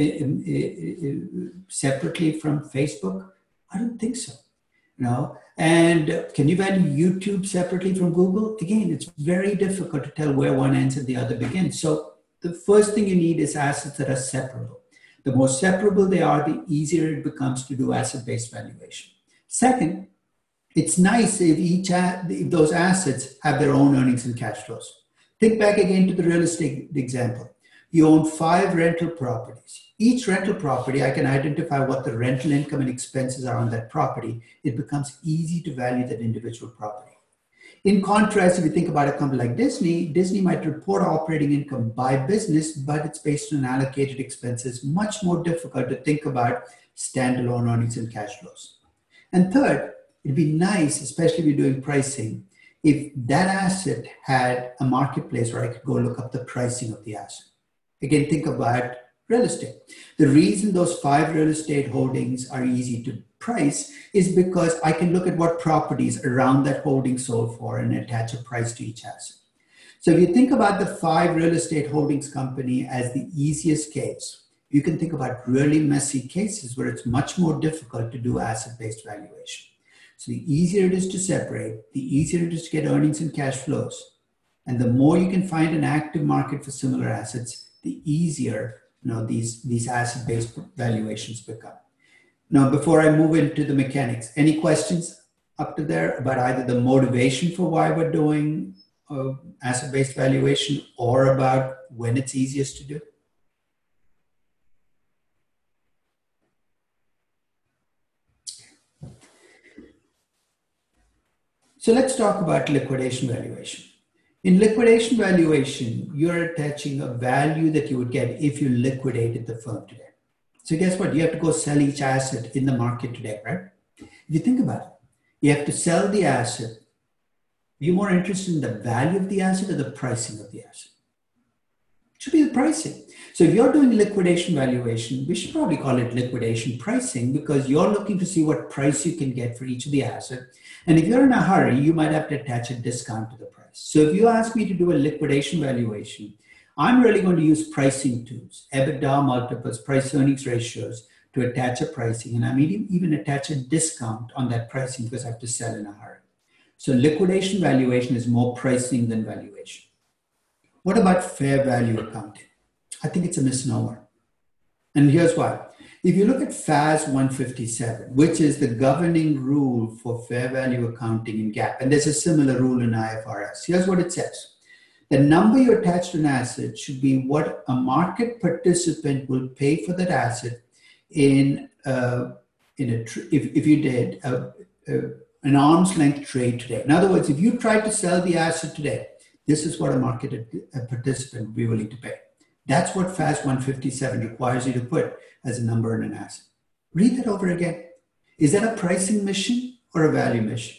separately from Facebook? I don't think so. No. And can you value YouTube separately from Google? Again, it's very difficult to tell where one ends and the other begins. So the first thing you need is assets that are separable. The more separable they are, the easier it becomes to do asset-based valuation. Second, it's nice if those assets have their own earnings and cash flows. Think back again to the real estate example. You own 5 rental properties. Each rental property, I can identify what the rental income and expenses are on that property. It becomes easy to value that individual property. In contrast, if you think about a company like Disney might report operating income by business, but it's based on allocated expenses, much more difficult to think about standalone earnings and cash flows. And third, it'd be nice, especially if you're doing pricing, if that asset had a marketplace where I could go look up the pricing of the asset. Again, think about real estate. The reason those 5 real estate holdings are easy to price is because I can look at what properties around that holding sold for and attach a price to each asset. So if you think about the 5 real estate holdings company as the easiest case, you can think about really messy cases where it's much more difficult to do asset-based valuation. So the easier it is to separate, the easier it is to get earnings and cash flows. And the more you can find an active market for similar assets, the easier these asset-based valuations become. Now, before I move into the mechanics, any questions up to there about either the motivation for why we're doing asset-based valuation or about when it's easiest to do? So let's talk about liquidation valuation. In liquidation valuation, you're attaching a value that you would get if you liquidated the firm today. So guess what? You have to go sell each asset in the market today, right? If you think about it, you have to sell the asset. Are you more interested in the value of the asset or the pricing of the asset? It should be the pricing. So if you're doing liquidation valuation, we should probably call it liquidation pricing because you're looking to see what price you can get for each of the assets. And if you're in a hurry, you might have to attach a discount to the price. So if you ask me to do a liquidation valuation, I'm really going to use pricing tools, EBITDA multiples, price earnings ratios to attach a pricing. And I may even attach a discount on that pricing because I have to sell in a hurry. So liquidation valuation is more pricing than valuation. What about fair value accounting? I think it's a misnomer. And here's why. If you look at FAS 157, which is the governing rule for fair value accounting in GAAP, and there's a similar rule in IFRS, here's what it says. The number you attach to an asset should be what a market participant will pay for that asset if you did an arm's length trade today. In other words, if you tried to sell the asset today, this is what a market participant would be willing to pay. That's what FAS 157 requires you to put as a number in an asset. Read that over again. Is that a pricing mission or a value mission?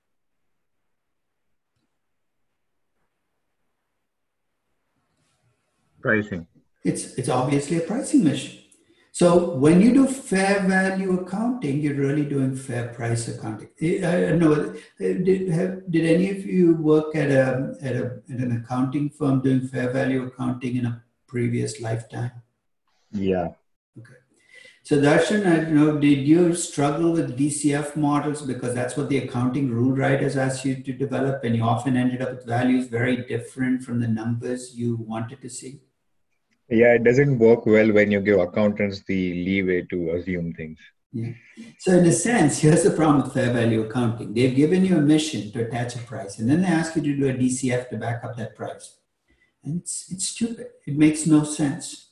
Pricing. It's obviously a pricing mission. So when you do fair value accounting, you're really doing fair price accounting. I know, did any of you work at an accounting firm doing fair value accounting in a previous lifetime? Yeah. Okay. So Darshan, did you struggle with DCF models because that's what the accounting rule writers asked you to develop, and you often ended up with values very different from the numbers you wanted to see? Yeah, it doesn't work well when you give accountants the leeway to assume things. Yeah. So in a sense, here's the problem with fair value accounting. They've given you a mission to attach a price, and then they ask you to do a DCF to back up that price. And it's stupid. It makes no sense.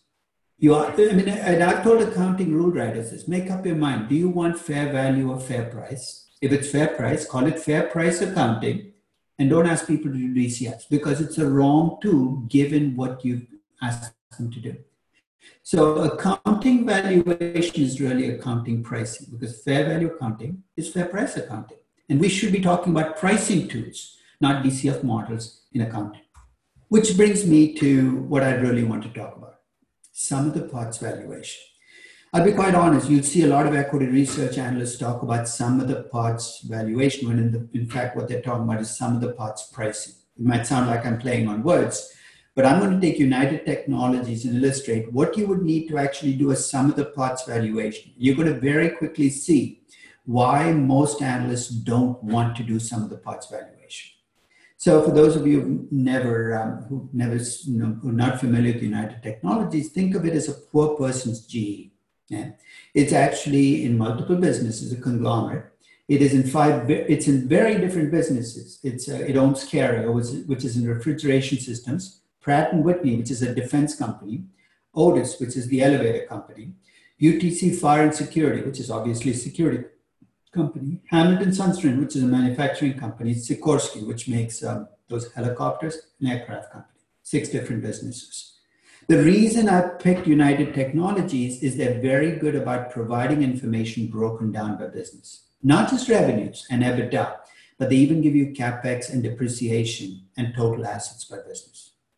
And I've told accounting rule writers this, make up your mind. Do you want fair value or fair price? If it's fair price, call it fair price accounting, and don't ask people to do DCFs because it's a wrong tool given what you've asked them to do. So accounting valuation is really accounting pricing because fair value accounting is fair price accounting. And we should be talking about pricing tools, not DCF models in accounting. Which brings me to what I really want to talk about, sum of the parts valuation. I'll be quite honest, you'd see a lot of equity research analysts talk about sum of the parts valuation when in fact what they're talking about is sum of the parts pricing. It might sound like I'm playing on words, but I'm going to take United Technologies and illustrate what you would need to actually do a sum of the parts valuation. You're going to very quickly see why most analysts don't want to do sum of the parts valuation. So for those of you who are not familiar with United Technologies, think of it as a poor person's GE. Yeah? It's actually in multiple businesses, a conglomerate. It's in very different businesses. It owns Carrier, which is in refrigeration systems, Pratt & Whitney, which is a defense company, Otis, which is the elevator company, UTC Fire and Security, which is obviously a security company, Hamilton Sundstrand, which is a manufacturing company, Sikorsky, which makes those helicopters, an aircraft company, 6 different businesses. The reason I picked United Technologies is they're very good about providing information broken down by business, not just revenues and EBITDA, but they even give you CapEx and depreciation and total assets by business.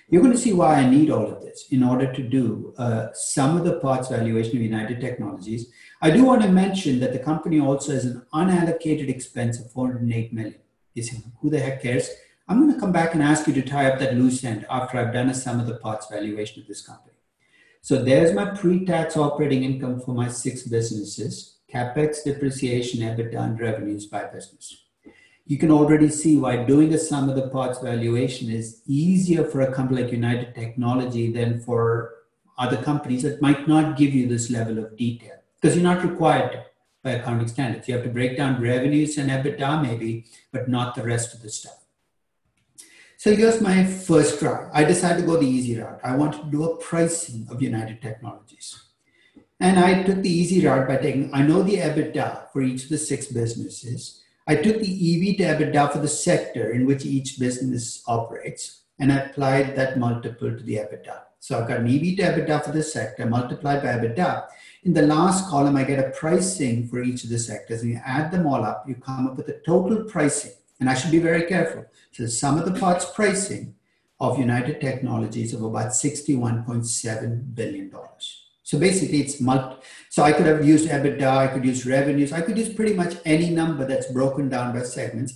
You're going to see why I need all of this in order to do some of the parts valuation of United Technologies. I do want to mention that the company also has an unallocated expense of $408 million. You say, who the heck cares? I'm going to come back and ask you to tie up that loose end after I've done a sum of the parts valuation of this company. So there's my pre-tax operating income for my 6 businesses, CapEx, depreciation, EBITDA, and revenues by business. You can already see why doing a sum of the parts valuation is easier for a company like United Technology than for other companies that might not give you this level of detail, because you're not required to by accounting standards. You have to break down revenues and EBITDA maybe, but not the rest of the stuff. So here's my first try. I decided to go the easy route. I wanted to do a pricing of United Technologies. And I took the easy route by taking, I know the EBITDA for each of the 6 businesses. I took the EV to EBITDA for the sector in which each business operates, and I applied that multiple to the EBITDA. So I've got an EV to EBITDA for the sector multiplied by EBITDA. In the last column, I get a pricing for each of the sectors, and you add them all up, you come up with a total pricing. And I should be very careful. So the sum of the parts pricing of United Technologies of about $61.7 billion. So basically it's so I could have used EBITDA, I could use revenues, I could use pretty much any number that's broken down by segments.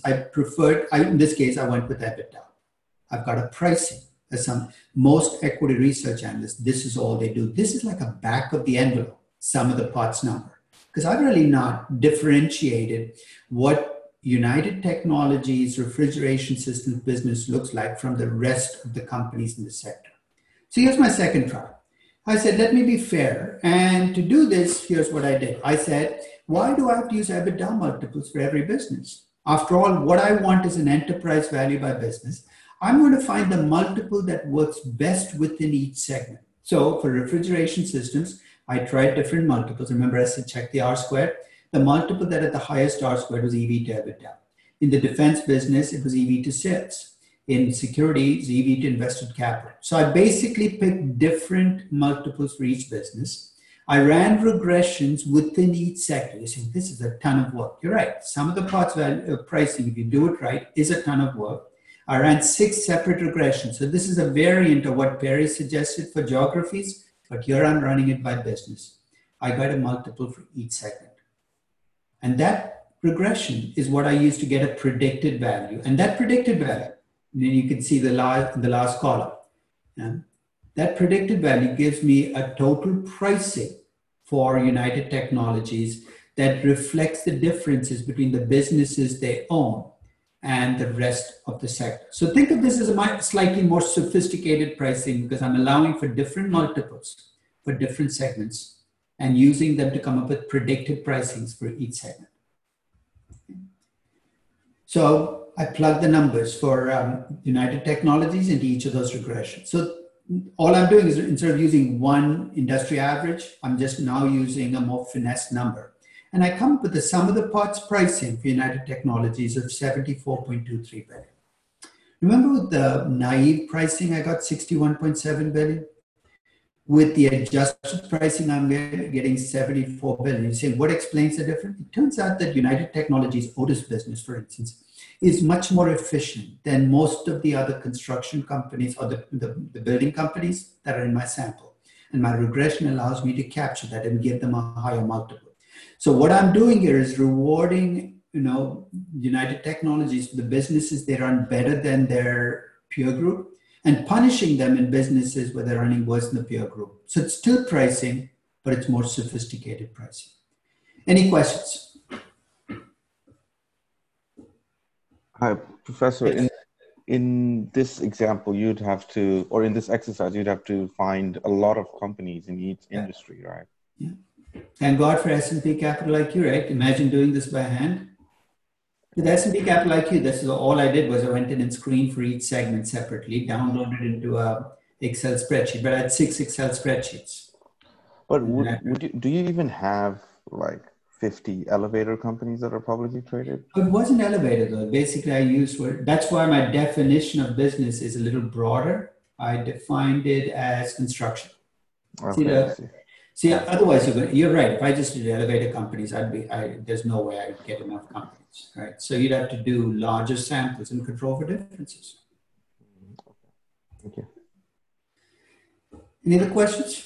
In this case, I went with EBITDA. I've got a pricing. As most equity research analysts, this is all they do. This is like a back of the envelope, sum of the parts number. Because I've really not differentiated what United Technologies refrigeration systems business looks like from the rest of the companies in the sector. So here's my second try. I said, let me be fair. And to do this, here's what I did. I said, why do I have to use EBITDA multiples for every business? After all, what I want is an enterprise value by business. I'm going to find the multiple that works best within each segment. So for refrigeration systems, I tried different multiples. Remember, I said check the R squared. The multiple that had the highest R squared was EV to EBITDA. In the defense business, it was EV to sales. In security, it's EV to invested capital. So I basically picked different multiples for each business. I ran regressions within each sector. You say, this is a ton of work. You're right. Some of the parts value pricing, if you do it right, is a ton of work. I ran 6 separate regressions. So this is a variant of what Perry suggested for geographies, but here I'm running it by business. I got a multiple for each segment. And that regression is what I use to get a predicted value. And that predicted value, and then you can see the last column. Yeah? That predicted value gives me a total pricing for United Technologies that reflects the differences between the businesses they own and the rest of the sector. So think of this as a slightly more sophisticated pricing because I'm allowing for different multiples for different segments and using them to come up with predicted pricings for each segment. So I plug the numbers for United Technologies into each of those regressions. So all I'm doing is instead of using one industry average, I'm just now using a more finesse number. And I come up with the sum of the parts pricing for United Technologies of $74.23 billion. Remember with the naive pricing, I got $61.7 billion. With the adjusted pricing, I'm getting $74 billion. You say, what explains the difference? It turns out that United Technologies Otis business, for instance, is much more efficient than most of the other construction companies or the building companies that are in my sample. And my regression allows me to capture that and give them a higher multiple. So what I'm doing here is rewarding, United Technologies for the businesses that run better than their peer group and punishing them in businesses where they're running worse than the peer group. So it's still pricing, but it's more sophisticated pricing. Any questions? Hi, Professor. In this example, you'd have to, or in this exercise, you'd have to find a lot of companies in each industry, right? Yeah. Thank God for S&P Capital IQ, right? Imagine doing this by hand. With S&P Capital IQ, this is all I did was I went in and screened for each segment separately, downloaded into a Excel spreadsheet, but I had 6 Excel spreadsheets. But do you even have like 50 elevator companies that are publicly traded? It wasn't elevator though. Basically, that's why my definition of business is a little broader. I defined it as construction. Okay, See, otherwise you're right. If I just did elevator companies, there's no way I'd get enough companies, right? So you'd have to do larger samples and control for differences. Okay. Any other questions?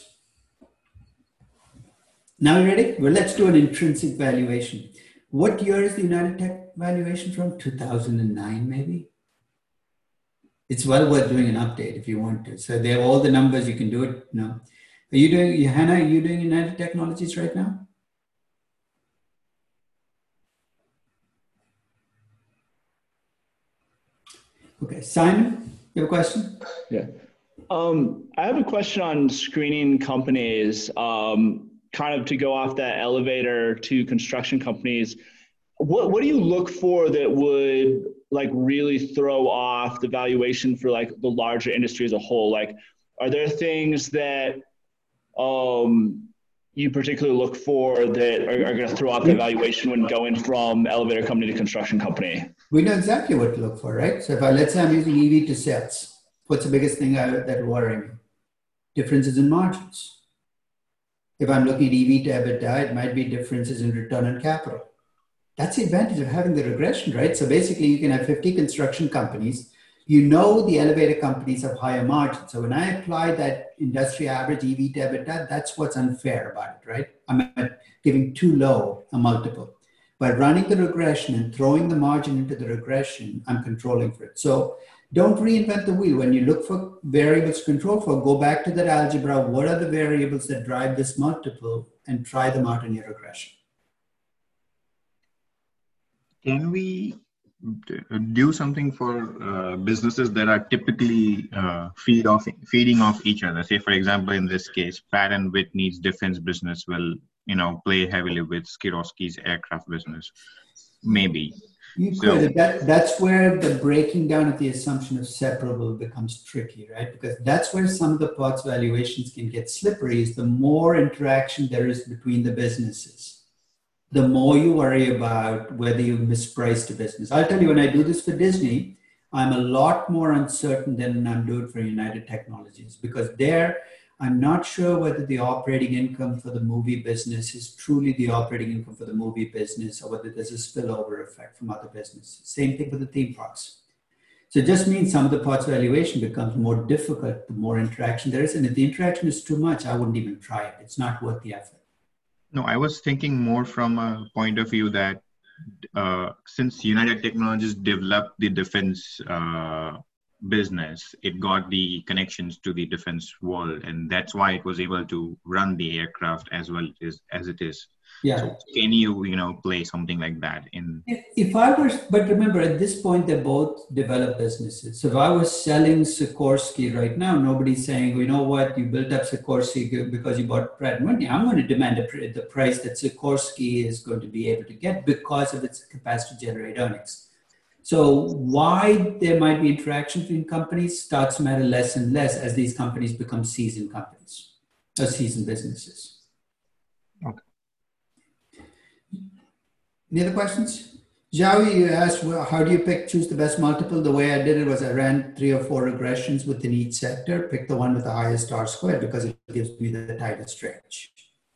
Now you ready? Well, let's do an intrinsic valuation. What year is the United Tech valuation from? 2009, maybe? It's well worth doing an update if you want to. So they have all the numbers, you can do it. No. Are you doing, Hannah, are you doing United Technologies right now? Okay, Simon, you have a question? Yeah. I have a question on screening companies, kind of to go off that elevator to construction companies. What do you look for that would like really throw off the valuation for like the larger industry as a whole? Like, are there things that you particularly look for that are going to throw off the valuation when going from elevator company to construction company? We know exactly what to look for, right? So if let's say I'm using EV to sales, what's the biggest thing that worry me? Differences in margins. If I'm looking at EV to EBITDA, it might be differences in return on capital. That's the advantage of having the regression, right? So basically you can have 50 construction companies. You know the elevator companies have higher margins. So when I apply that industry average EV to EBITDA, that's what's unfair about it, right? I'm giving too low a multiple. By running the regression and throwing the margin into the regression, I'm controlling for it. So don't reinvent the wheel. When you look for variables to control for, go back to that algebra. What are the variables that drive this multiple and try them out in your regression? Can we do something for businesses that are typically feeding off each other? Say, for example, in this case, Pratt & Whitney's defense business will, play heavily with Sikorsky's aircraft business. Maybe. You could. That's where the breaking down of the assumption of separable becomes tricky, right? Because that's where some of the parts valuations can get slippery, is the more interaction there is between the businesses, the more you worry about whether you mispriced a business. I'll tell you, when I do this for Disney, I'm a lot more uncertain than when I'm doing for United Technologies, because there, I'm not sure whether the operating income for the movie business is truly the operating income for the movie business, or whether there's a spillover effect from other businesses. Same thing for the theme parks. So it just means some of the parts valuation becomes more difficult the more interaction there is. And if the interaction is too much, I wouldn't even try it. It's not worth the effort. No, I was thinking more from a point of view that since United Technologies developed the defense business, it got the connections to the defense world, and that's why it was able to run the aircraft as well as it is. Yeah. So can you play something like that in? If I were, but remember at this point they're both developed businesses. So if I was selling Sikorsky right now, nobody's saying, well, you know what, you built up Sikorsky because you bought Pratt & Whitney. I'm going to demand the price that Sikorsky is going to be able to get because of its capacity to generate earnings. So why there might be interaction between companies starts to matter less and less as these companies become seasoned companies or seasoned businesses. Okay. Any other questions? Javi, you asked, well, how do you choose the best multiple? The way I did it was I ran 3 or 4 regressions within each sector, picked the one with the highest R-squared because it gives me the tightest range.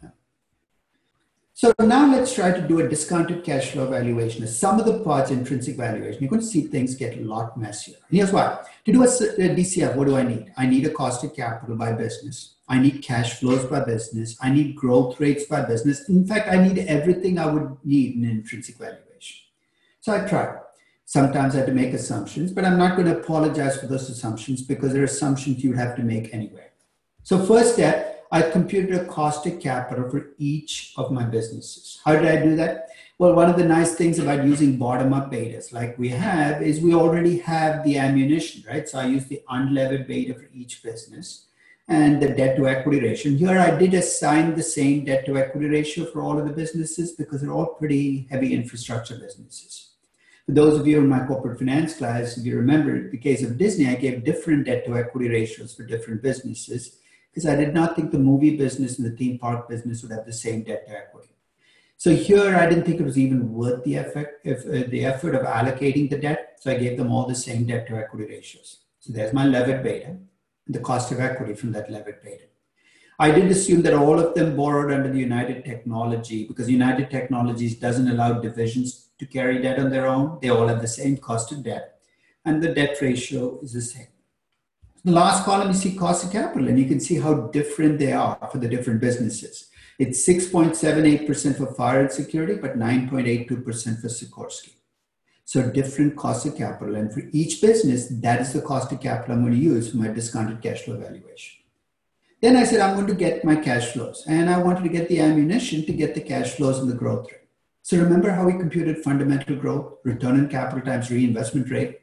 So now let's try to do a discounted cash flow valuation. Some of the parts intrinsic valuation, you're going to see things get a lot messier. And here's why. To do a DCF, what do I need? I need a cost of capital by business. I need cash flows by business. I need growth rates by business. In fact, I need everything I would need in an intrinsic valuation. So I tried. Sometimes I had to make assumptions, but I'm not going to apologize for those assumptions because they're assumptions you have to make anyway. So first step, I computed a cost of capital for each of my businesses. How did I do that? Well, one of the nice things about using bottom-up betas like we have is we already have the ammunition, right? So I use the unlevered beta for each business and the debt to equity ratio. Here I did assign the same debt to equity ratio for all of the businesses because they're all pretty heavy infrastructure businesses. For those of you in my corporate finance class, if you remember, in the case of Disney, I gave different debt to equity ratios for different businesses because I did not think the movie business and the theme park business would have the same debt to equity. So here, I didn't think it was even worth the effort of allocating the debt. So I gave them all the same debt to equity ratios. So there's my levered beta, and the cost of equity from that levered beta. I did assume that all of them borrowed under the United Technology because United Technologies doesn't allow divisions to carry debt on their own. They all have the same cost of debt, and the debt ratio is the same. The last column, you see cost of capital, and you can see how different they are for the different businesses. It's 6.78% for fire and security, but 9.82% for Sikorsky. So different cost of capital. And for each business, that is the cost of capital I'm going to use for my discounted cash flow valuation. Then I said, I'm going to get my cash flows. And I wanted to get the ammunition to get the cash flows and the growth rate. So remember how we computed fundamental growth, return on capital times reinvestment rate?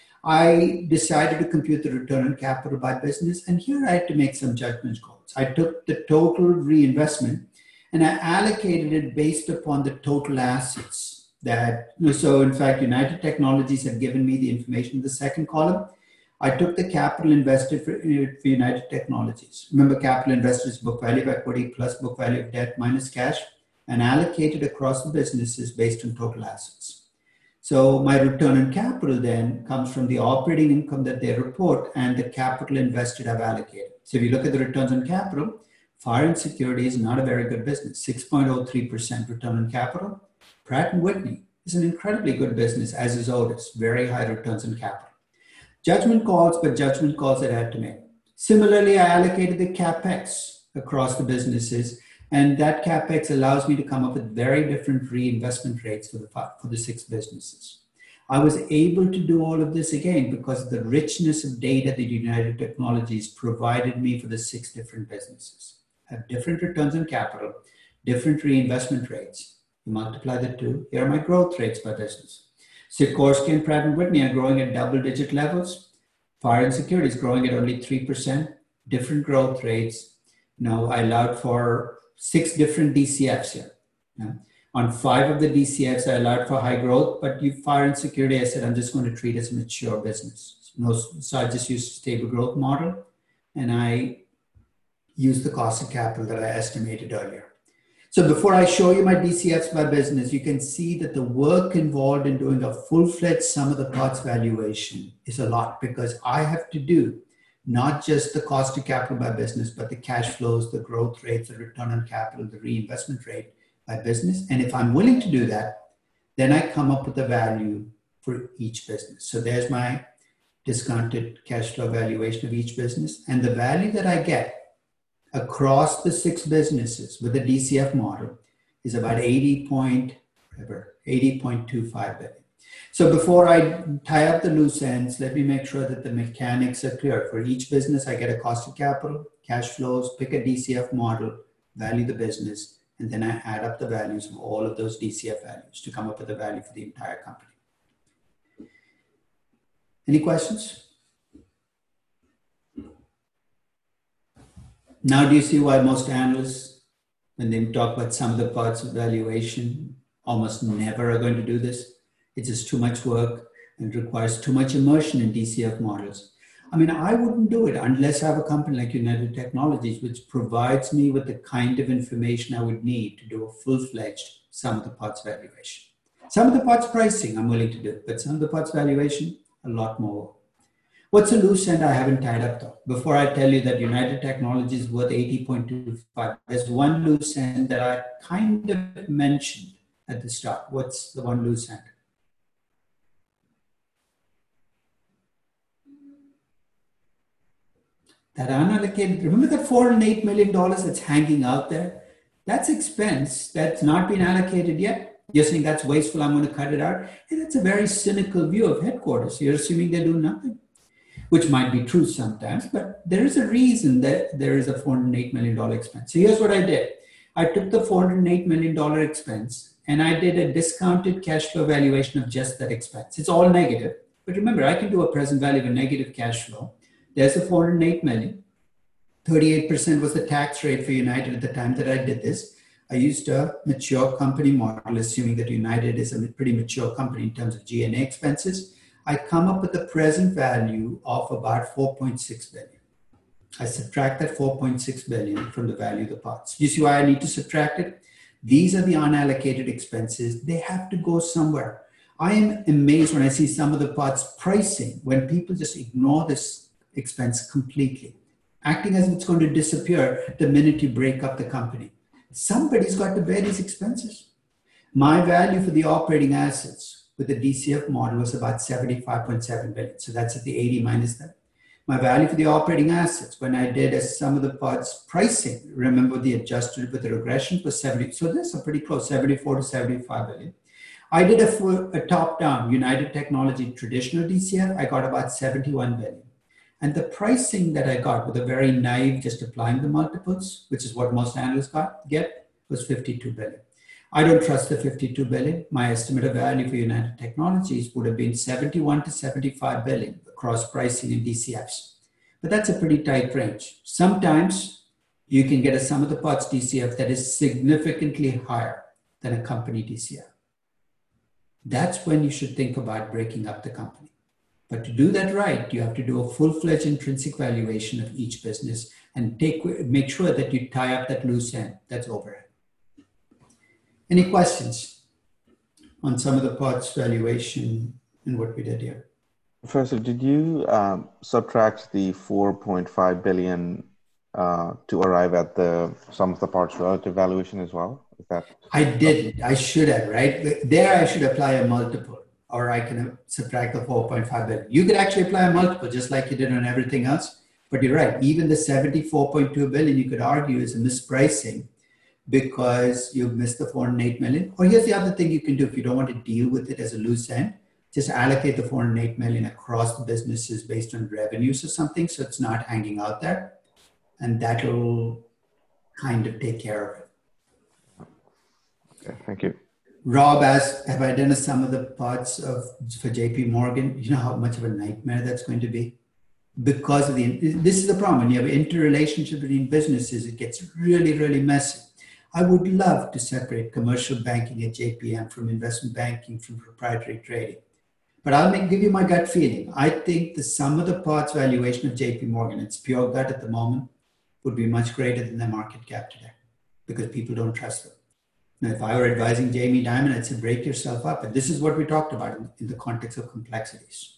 I decided to compute the return on capital by business. And here I had to make some judgment calls. I took the total reinvestment and I allocated it based upon the total assets that, so in fact, United Technologies had given me the information in the second column. I took the capital invested for United Technologies. Remember, capital invested is book value of equity plus book value of debt minus cash, and allocated across the businesses based on total assets. So my return on capital then comes from the operating income that they report and the capital invested I've allocated. So if you look at the returns on capital, fire and security is not a very good business, 6.03% return on capital. Pratt & Whitney is an incredibly good business, as is Otis, very high returns on capital. Judgment calls, but judgment calls that I had to make. Similarly, I allocated the CapEx across the businesses, and that CapEx allows me to come up with very different reinvestment rates for the 6 businesses. I was able to do all of this again because of the richness of data that United Technologies provided me for the 6 different businesses. I have different returns on capital, different reinvestment rates. You multiply the 2, here are my growth rates by business. Sikorsky and Pratt & Whitney are growing at double-digit levels. Fire and security is growing at only 3%, different growth rates. Now, I allowed for 6 different DCFs here. On 5 of the DCFs, I allowed for high growth, but fire and security, I said, I'm just going to treat as a mature business. So I just used a stable growth model, and I used the cost of capital that I estimated earlier. So before I show you my DCFs by business, you can see that the work involved in doing a full-fledged sum of the parts valuation is a lot, because I have to do not just the cost of capital by business, but the cash flows, the growth rates, the return on capital, the reinvestment rate by business. And if I'm willing to do that, then I come up with a value for each business. So there's my discounted cash flow valuation of each business. And the value that I get across the 6 businesses with the DCF model is about 80.25 billion. So before I tie up the loose ends, let me make sure that the mechanics are clear. For each business, I get a cost of capital, cash flows, pick a DCF model, value the business, and then I add up the values of all of those DCF values to come up with a value for the entire company. Any questions? Now, do you see why most analysts, when they talk about sum of the parts valuation, almost never are going to do this? It's just too much work and requires too much immersion in DCF models. I mean, I wouldn't do it unless I have a company like United Technologies, which provides me with the kind of information I would need to do a full-fledged sum of the parts valuation. Sum of the parts pricing, I'm willing to do, but sum of the parts valuation, a lot more. What's a loose end I haven't tied up though? Before I tell you that United Technologies is worth 80.25, there's one loose end that I kind of mentioned at the start. What's the one loose end? That unallocated, remember that $408 million that's hanging out there? That's expense that's not been allocated yet. You're saying that's wasteful, I'm going to cut it out. And that's a very cynical view of headquarters. You're assuming they do nothing, which might be true sometimes, but there is a reason that there is a $408 million expense. So here's what I did. I took the $408 million expense and I did a discounted cash flow valuation of just that expense. It's all negative, but remember, I can do a present value of a negative cash flow. There's the $408 million. 38% was the tax rate for United at the time that I did this. I used a mature company model, assuming that United is a pretty mature company in terms of G&A expenses. I come up with a present value of about 4.6 billion. I subtract that 4.6 billion from the value of the parts. You see why I need to subtract it? These are the unallocated expenses. They have to go somewhere. I am amazed when I see some of the parts pricing, when people just ignore this expense completely, acting as if it's going to disappear the minute you break up the company. Somebody's got to bear these expenses. My value for the operating assets with the DCF model was about 75.7 billion. So that's at the 80 minus that. My value for the operating assets, when I did a sum of the parts pricing, remember the adjusted with the regression was 70. So this is pretty close, 74 to 75 billion. I did a top-down United Technology traditional DCF. I got about 71 billion. And the pricing that I got with a very naive, just applying the multiples, which is what most analysts get, was 52 billion. I don't trust the 52 billion. My estimate of value for United Technologies would have been 71 to 75 billion across pricing and DCFs. But that's a pretty tight range. Sometimes you can get a sum of the parts DCF that is significantly higher than a company DCF. That's when you should think about breaking up the company. But to do that right, you have to do a full-fledged intrinsic valuation of each business and make sure that you tie up that loose end, that's overhead. Any questions on some of the parts valuation and what we did here? Professor, did you subtract the 4.5 billion to arrive at the sum of the parts relative valuation as well? Is that I did. I should have, right? There I should apply a multiple, or I can subtract the 4.5 billion. You could actually apply a multiple just like you did on everything else. But you're right. Even the 74.2 billion, you could argue is a mispricing because you've missed the 408 million. Or here's the other thing you can do if you don't want to deal with it as a loose end. Just allocate the 408 million across the businesses based on revenues or something, so it's not hanging out there. And that'll kind of take care of it. Okay, thank you. Rob asked, have I done a sum of the parts for JP Morgan? You know how much of a nightmare that's going to be? Because of this is the problem. When you have interrelationship between businesses, it gets really, really messy. I would love to separate commercial banking at JPM from investment banking from proprietary trading. But I'll give you my gut feeling. I think the sum of the parts valuation of JP Morgan, it's pure gut at the moment, would be much greater than their market cap today because people don't trust them. Now, if I were advising Jamie Dimon, I'd say break yourself up. And this is what we talked about in the context of complexities.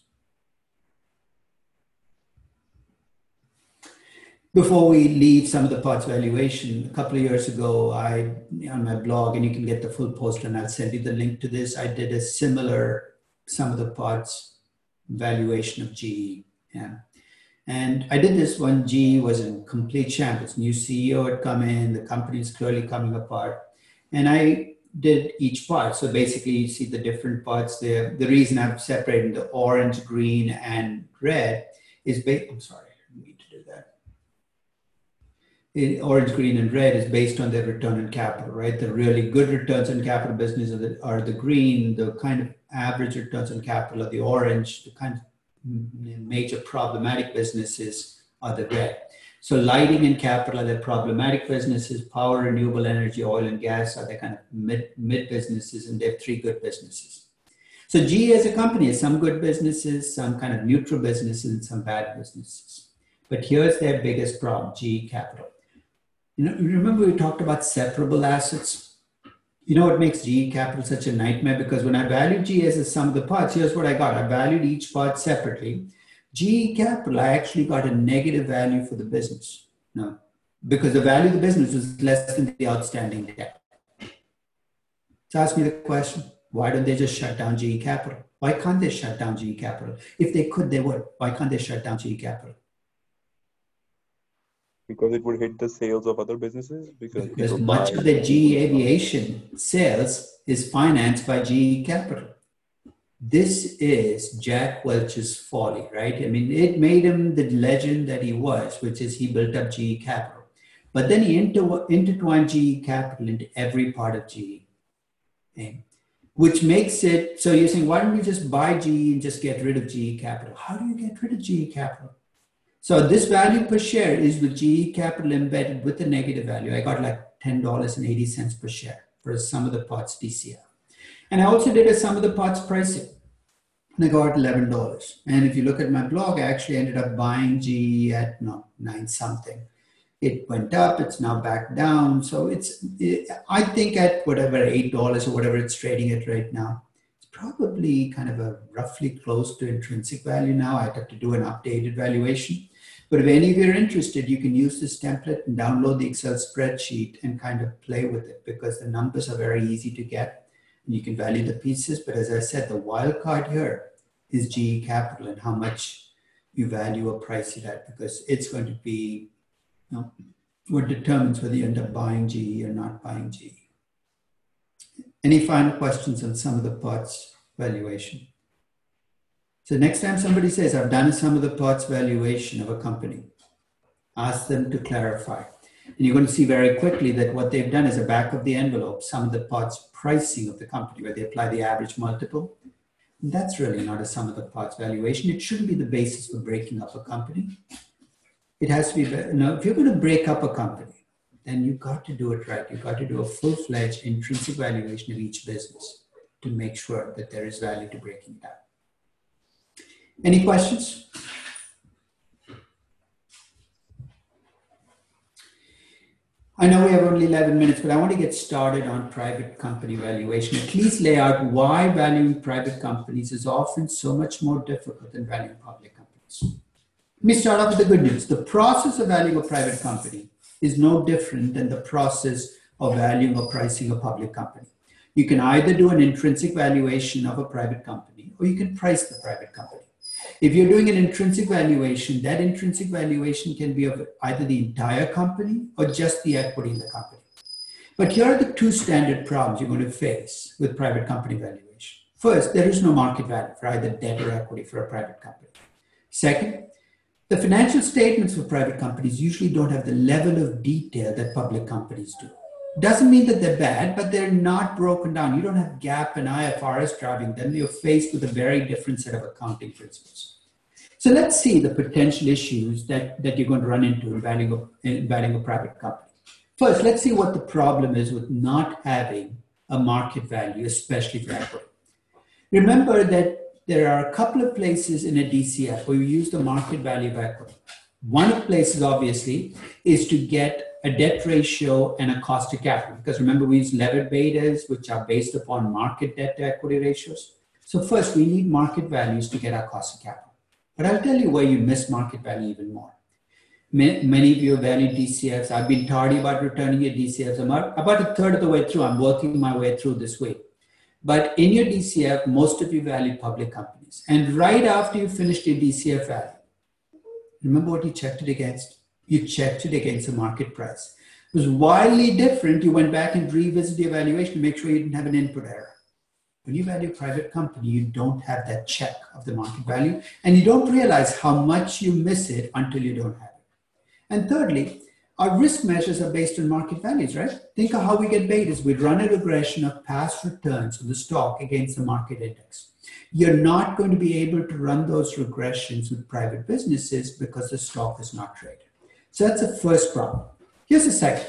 Before we leave some of the parts valuation, a couple of years ago, on my blog, and you can get the full post and I'll send you the link to this, I did a similar sum of the parts valuation of GE. Yeah. And I did this when GE was in complete shambles. New CEO had come in, the company is clearly coming apart. And I did each part. So basically you see the different parts there. The reason I've separated the orange, green, and red is I'm sorry, I need to do that. Orange, green, and red is based on their return on capital, right? The really good returns on capital business are the green, the kind of average returns on capital are the orange, the kind of major problematic businesses are the red. So lighting and capital are the problematic businesses, power, renewable energy, oil and gas are the kind of mid businesses, and they have three good businesses. So GE as a company has some good businesses, some kind of neutral businesses, and some bad businesses. But here's their biggest problem, GE Capital. You know, remember we talked about separable assets? You know what makes GE Capital such a nightmare? Because when I valued GE as a sum of the parts, here's what I got. I valued each part separately. GE Capital, I actually got a negative value for the business. No, because the value of the business was less than the outstanding debt. So ask me the question, why don't they just shut down GE Capital? Why can't they shut down GE Capital? If they could, they would. Why can't they shut down GE Capital? Because it would hit the sales of other businesses? Because much of the GE Aviation sales is financed by GE Capital. This is Jack Welch's folly, right? I mean, it made him the legend that he was, which is he built up GE Capital. But then he intertwined GE Capital into every part of GE, okay? Which makes it, so you're saying, why don't we just buy GE and just get rid of GE Capital? How do you get rid of GE Capital? So this value per share is with GE Capital embedded with the negative value. I got like $10.80 per share for a sum of the parts DCF. And I also did a sum of the parts pricing. And I got $11. And if you look at my blog, I actually ended up buying GE at 9 something. It went up, it's now back down. So I think at whatever, $8 or whatever it's trading at right now, it's probably kind of a roughly close to intrinsic value now. I'd have to do an updated valuation. But if any of you are interested, you can use this template and download the Excel spreadsheet and kind of play with it because the numbers are very easy to get and you can value the pieces. But as I said, the wild card here is GE Capital and how much you value or price it at, because it's going to be, you know, what determines whether you end up buying GE or not buying GE. Any final questions on sum of the parts valuation? So next time somebody says, I've done a sum of the parts valuation of a company, ask them to clarify. And you're going to see very quickly that what they've done is a back of the envelope, sum of the parts pricing of the company, where they apply the average multiple. And that's really not a sum of the parts valuation. It shouldn't be the basis for breaking up a company. It has to be, you know, if you're going to break up a company, then you've got to do it right. You've got to do a full-fledged intrinsic valuation of each business to make sure that there is value to breaking it up. Any questions? I know we have only 11 minutes, but I want to get started on private company valuation. At least lay out why valuing private companies is often so much more difficult than valuing public companies. Let me start off with the good news. The process of valuing a private company is no different than the process of valuing or pricing a public company. You can either do an intrinsic valuation of a private company, or you can price the private company. If you're doing an intrinsic valuation, that intrinsic valuation can be of either the entire company or just the equity in the company. But here are the two standard problems you're going to face with private company valuation. First, there is no market value for either debt or equity for a private company. Second, the financial statements for private companies usually don't have the level of detail that public companies do. Doesn't mean that they're bad, but they're not broken down. You don't have GAAP and IFRS driving them. You're faced with a very different set of accounting principles. So let's see the potential issues that you're going to run into in valuing a private company. First, let's see what the problem is with not having a market value, especially for equity. Remember that there are a couple of places in a DCF where you use the market value of equity. One of the places, obviously, is to get a debt ratio and a cost of capital. Because remember, we use levered betas, which are based upon market debt to equity ratios. So first, we need market values to get our cost of capital. But I'll tell you where you miss market value even more. Many of you value DCFs. I've been tardy about returning your DCFs. I'm about a third of the way through. I'm working my way through this week. But in your DCF, most of you value public companies. And right after you finished your DCF value, remember what you checked it against? You checked it against the market price. It was wildly different. You went back and revisited the evaluation to make sure you didn't have an input error. When you value a private company, you don't have that check of the market value, and you don't realize how much you miss it until you don't have it. And thirdly, our risk measures are based on market values, right? Think of how we get betas. We run a regression of past returns of the stock against the market index. You're not going to be able to run those regressions with private businesses because the stock is not traded. So that's the first problem. Here's the second.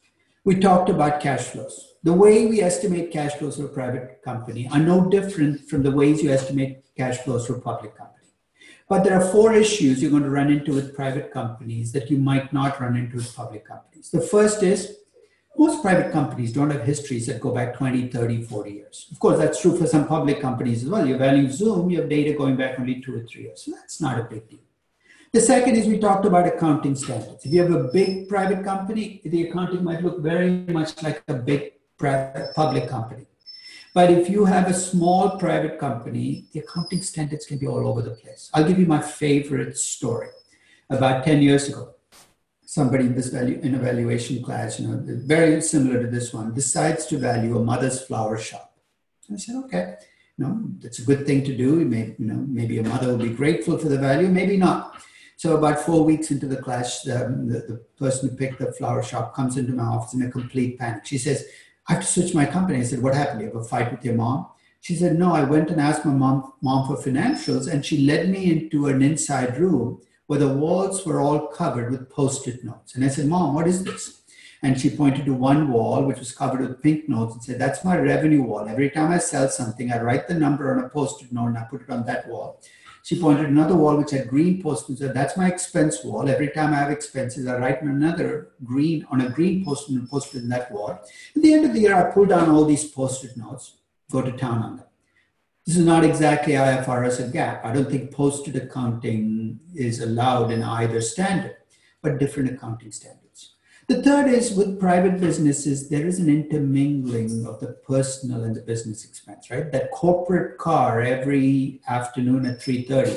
We talked about cash flows. The way we estimate cash flows for a private company are no different from the ways you estimate cash flows for a public company. But there are four issues you're going to run into with private companies that you might not run into with public companies. The first is, most private companies don't have histories that go back 20, 30, 40 years. Of course, that's true for some public companies as well. You value Zoom, you have data going back only 2 or 3 years. So that's not a big deal. The second is we talked about accounting standards. If you have a big private company, the accounting might look very much like a big public company. But if you have a small private company, the accounting standards can be all over the place. I'll give you my favorite story. About 10 years ago, somebody in this evaluation class, very similar to this one, decides to value a mother's flower shop. I said, okay, that's a good thing to do. Maybe a mother will be grateful for the value, maybe not. So about 4 weeks into the class, the person who picked the flower shop comes into my office in a complete panic. She says, I have to switch my company. I said, what happened? You have a fight with your mom? She said, no, I went and asked my mom for financials, and she led me into an inside room where the walls were all covered with Post-it notes. And I said, Mom, what is this? And she pointed to one wall, which was covered with pink notes, and said, that's my revenue wall. Every time I sell something, I write the number on a Post-it note and I put it on that wall. She pointed to another wall which had green Post-it notes and said, that's my expense wall. Every time I have expenses, I write another green Post-it note and post it in that wall. At the end of the year, I pull down all these Post-it notes, go to town on them. This is not exactly IFRS or GAAP. I don't think Post-it accounting is allowed in either standard, but different accounting standards. The third is with private businesses, there is an intermingling of the personal and the business expense, right? That corporate car every afternoon at 3:30,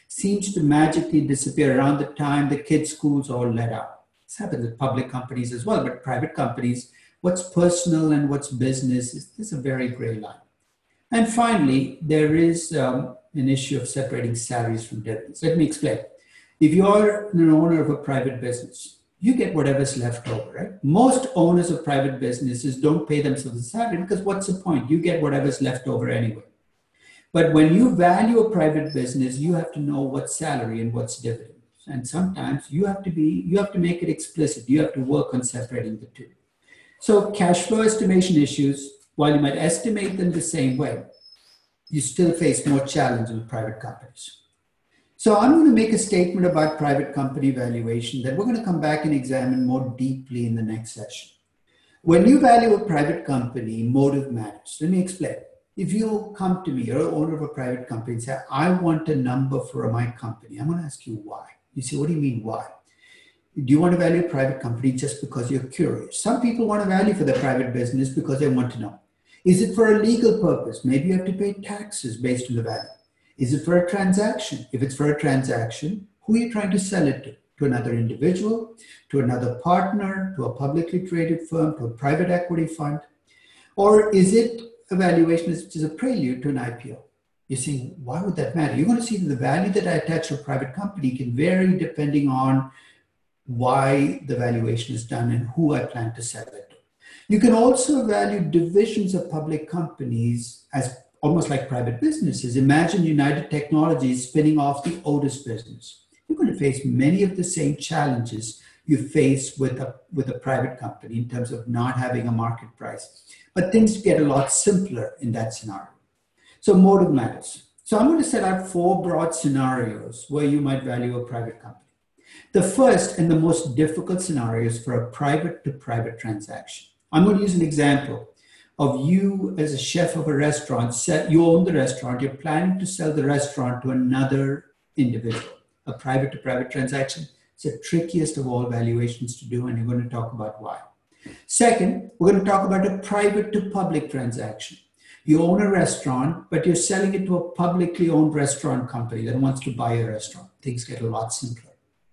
seems to magically disappear around the time the kids' schools all let out. This happens with public companies as well, but private companies, what's personal and what's business is a very gray line. And finally, there is an issue of separating salaries from dividends. Let me explain. If you're an owner of a private business, you get whatever's left over, right? Most owners of private businesses don't pay themselves a salary because what's the point? You get whatever's left over anyway. But when you value a private business, you have to know what's salary and what's dividends. And sometimes you have to make it explicit. You have to work on separating the two. So cash flow estimation issues, while you might estimate them the same way, you still face more challenges with private companies. So I'm going to make a statement about private company valuation that we're going to come back and examine more deeply in the next session. When you value a private company, motive matters. Let me explain. If you come to me, you're an owner of a private company and say, I want a number for my company, I'm going to ask you why. You say, what do you mean why? Do you want to value a private company just because you're curious? Some people want to value for their private business because they want to know. Is it for a legal purpose? Maybe you have to pay taxes based on the value. Is it for a transaction? If it's for a transaction, who are you trying to sell it to? To another individual, to another partner, to a publicly traded firm, to a private equity fund? Or is it a valuation which is a prelude to an IPO? You're saying, why would that matter? You're going to see that the value that I attach to a private company can vary depending on why the valuation is done and who I plan to sell it to. You can also value divisions of public companies as almost like private businesses. Imagine United Technologies spinning off the Otis business. You're going to face many of the same challenges you face with a private company in terms of not having a market price. But things get a lot simpler in that scenario. So motive matters. So I'm going to set out 4 broad scenarios where you might value a private company. The first and the most difficult scenario is for a private-to-private transaction. I'm going to use an example of you as a chef of a restaurant. You own the restaurant. You're planning to sell the restaurant to another individual. A private-to-private transaction. It's the trickiest of all valuations to do, and you're going to talk about why. Second, we're going to talk about a private-to-public transaction. You own a restaurant, but you're selling it to a publicly owned restaurant company that wants to buy a restaurant. Things get a lot simpler.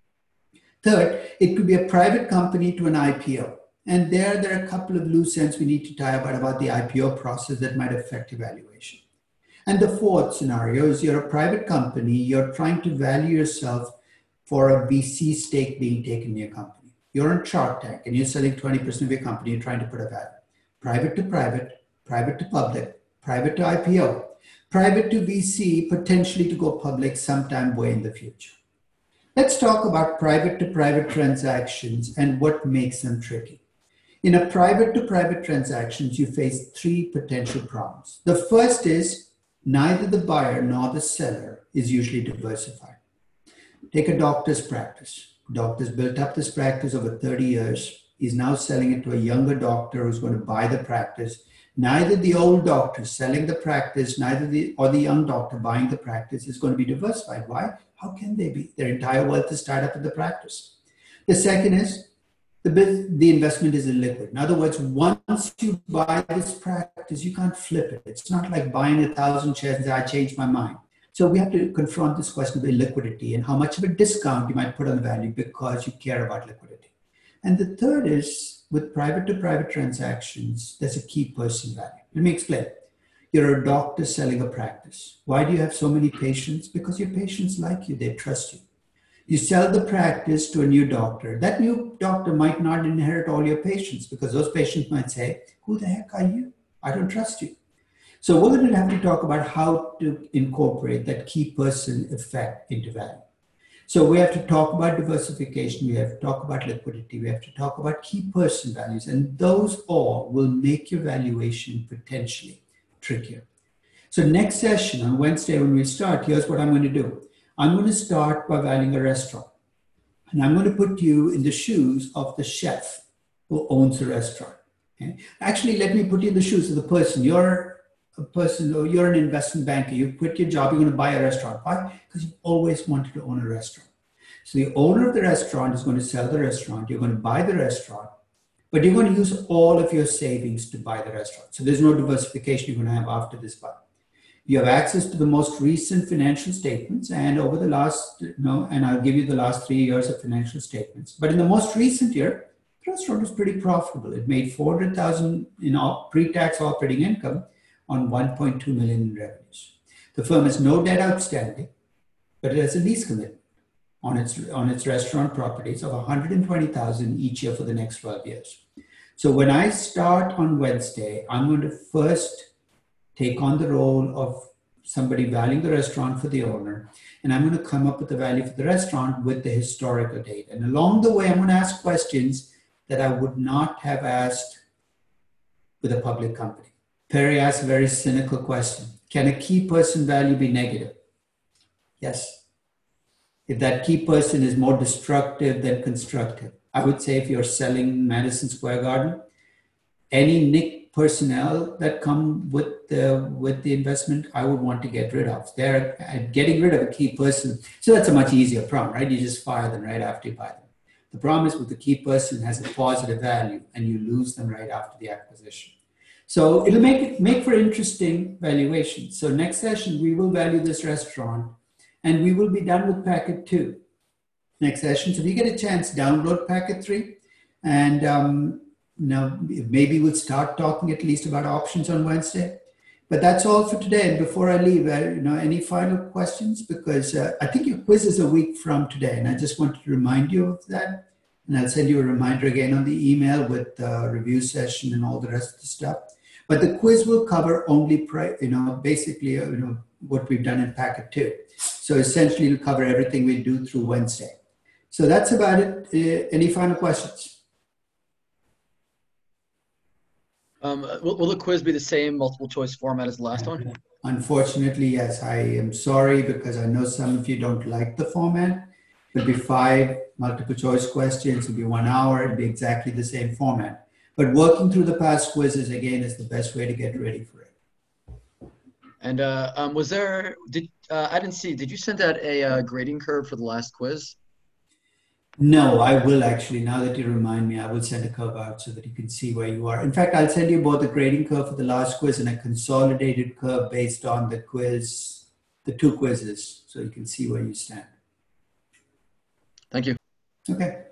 Third, it could be a private company to an IPO. And there are a couple of loose ends we need to tie about the IPO process that might affect evaluation. And the fourth scenario is you're a private company, you're trying to value yourself for a VC stake being taken in your company. You're on Shark Tank and you're selling 20% of your company, you're trying to put a value. Private to private, private to public, private to IPO, private to VC, potentially to go public sometime way in the future. Let's talk about private to private transactions and what makes them tricky. In a private to private transactions, you face 3 potential problems. The first is neither the buyer nor the seller is usually diversified. Take a doctor's practice. Doctor's built up this practice over 30 years. He's now selling it to a younger doctor who's going to buy the practice. Neither the old doctor selling the practice, or the young doctor buying the practice is going to be diversified. Why? How can they be? Their entire wealth is tied up in the practice. The second is the investment is illiquid. In other words, once you buy this practice, you can't flip it. It's not like buying 1,000 shares and say, I changed my mind. So we have to confront this question of illiquidity and how much of a discount you might put on the value because you care about liquidity. And the third is with private to private transactions, there's a key person value. Let me explain. You're a doctor selling a practice. Why do you have so many patients? Because your patients like you, they trust you. You sell the practice to a new doctor. That new doctor might not inherit all your patients because those patients might say, who the heck are you? I don't trust you. So we're going to have to talk about how to incorporate that key person effect into value. So we have to talk about diversification. We have to talk about liquidity. We have to talk about key person values. And those all will make your valuation potentially trickier. So next session on Wednesday when we start, here's what I'm going to do. I'm going to start by valuing a restaurant. And I'm going to put you in the shoes of the chef who owns the restaurant. Okay? Actually, let me put you in the shoes of the person. You're an investment banker. You quit your job, you're going to buy a restaurant. Why? Because you've always wanted to own a restaurant. So the owner of the restaurant is going to sell the restaurant. You're going to buy the restaurant, but you're going to use all of your savings to buy the restaurant. So there's no diversification you're going to have after this buy. You have access to the most recent financial statements, and over the last, and I'll give you the last 3 years of financial statements. But in the most recent year, the restaurant was pretty profitable. It made $400,000 in pre-tax operating income on $1.2 million in revenues. The firm has no debt outstanding, but it has a lease commitment on its restaurant properties of $120,000 each year for the next 12 years. So when I start on Wednesday, I'm going to first take on the role of somebody valuing the restaurant for the owner, and I'm going to come up with the value for the restaurant with the historical data. And along the way, I'm going to ask questions that I would not have asked with a public company. Perry asked a very cynical question. Can a key person value be negative? Yes. If that key person is more destructive than constructive. I would say if you're selling Madison Square Garden, any NIC personnel that come with the investment, I would want to get rid of. They're getting rid of a key person. So that's a much easier problem, right? You just fire them right after you buy them. The problem is with the key person has a positive value and you lose them right after the acquisition. So it'll make for interesting valuation. So next session, we will value this restaurant and we will be done with packet 2 next session. So if you get a chance, download packet 3 and now, maybe we'll start talking at least about options on Wednesday. But that's all for today. And before I leave, any final questions? Because I think your quiz is a week from today. And I just wanted to remind you of that. And I'll send you a reminder again on the email with the review session and all the rest of the stuff. But the quiz will cover only, basically, what we've done in packet 2. So essentially, it'll cover everything we do through Wednesday. So that's about it. Any final questions? Will the quiz be the same multiple choice format as the last one? Unfortunately, yes. I am sorry because I know some of you don't like the format. It'll be 5 multiple choice questions. It'll be 1 hour. It'll be exactly the same format. But working through the past quizzes, again, is the best way to get ready for it. And was there, I didn't see, did you send out a grading curve for the last quiz? No, I will actually. Now that you remind me, I will send a curve out so that you can see where you are. In fact, I'll send you both a grading curve for the last quiz and a consolidated curve based on the quiz, the 2 quizzes, so you can see where you stand. Thank you. Okay.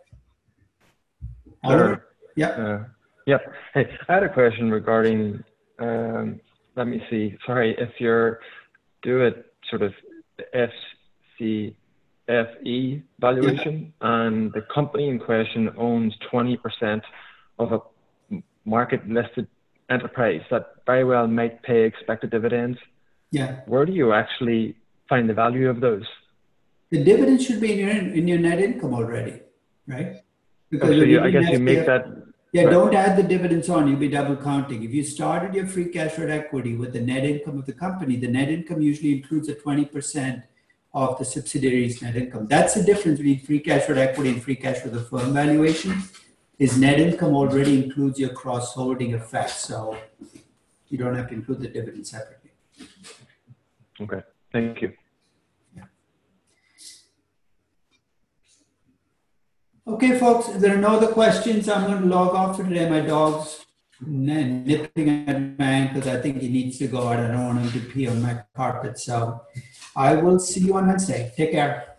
Sure. Yeah. Yep. Hey, I had a question regarding, let me see, sorry, if you're doing sort of FCFE valuation and the company in question owns 20% of a market listed enterprise that very well might pay expected dividends. Yeah. Where do you actually find the value of those? The dividends should be in your net income already, right? Because so I guess you make that. Yeah, don't add the dividends on, you'll be double counting. If you started your free cash flow equity with the net income of the company, the net income usually includes a 20% of the subsidiary's net income. That's the difference between free cash flow equity and free cash flow the firm valuation, is net income already includes your cross-holding effect. So you don't have to include the dividend separately. Okay, thank you. Okay, folks, if there are no other questions, I'm going to log off for today. My dog's nipping at my ankles. I think he needs to go out. I don't want him to pee on my carpet. So I will see you on Wednesday. Take care.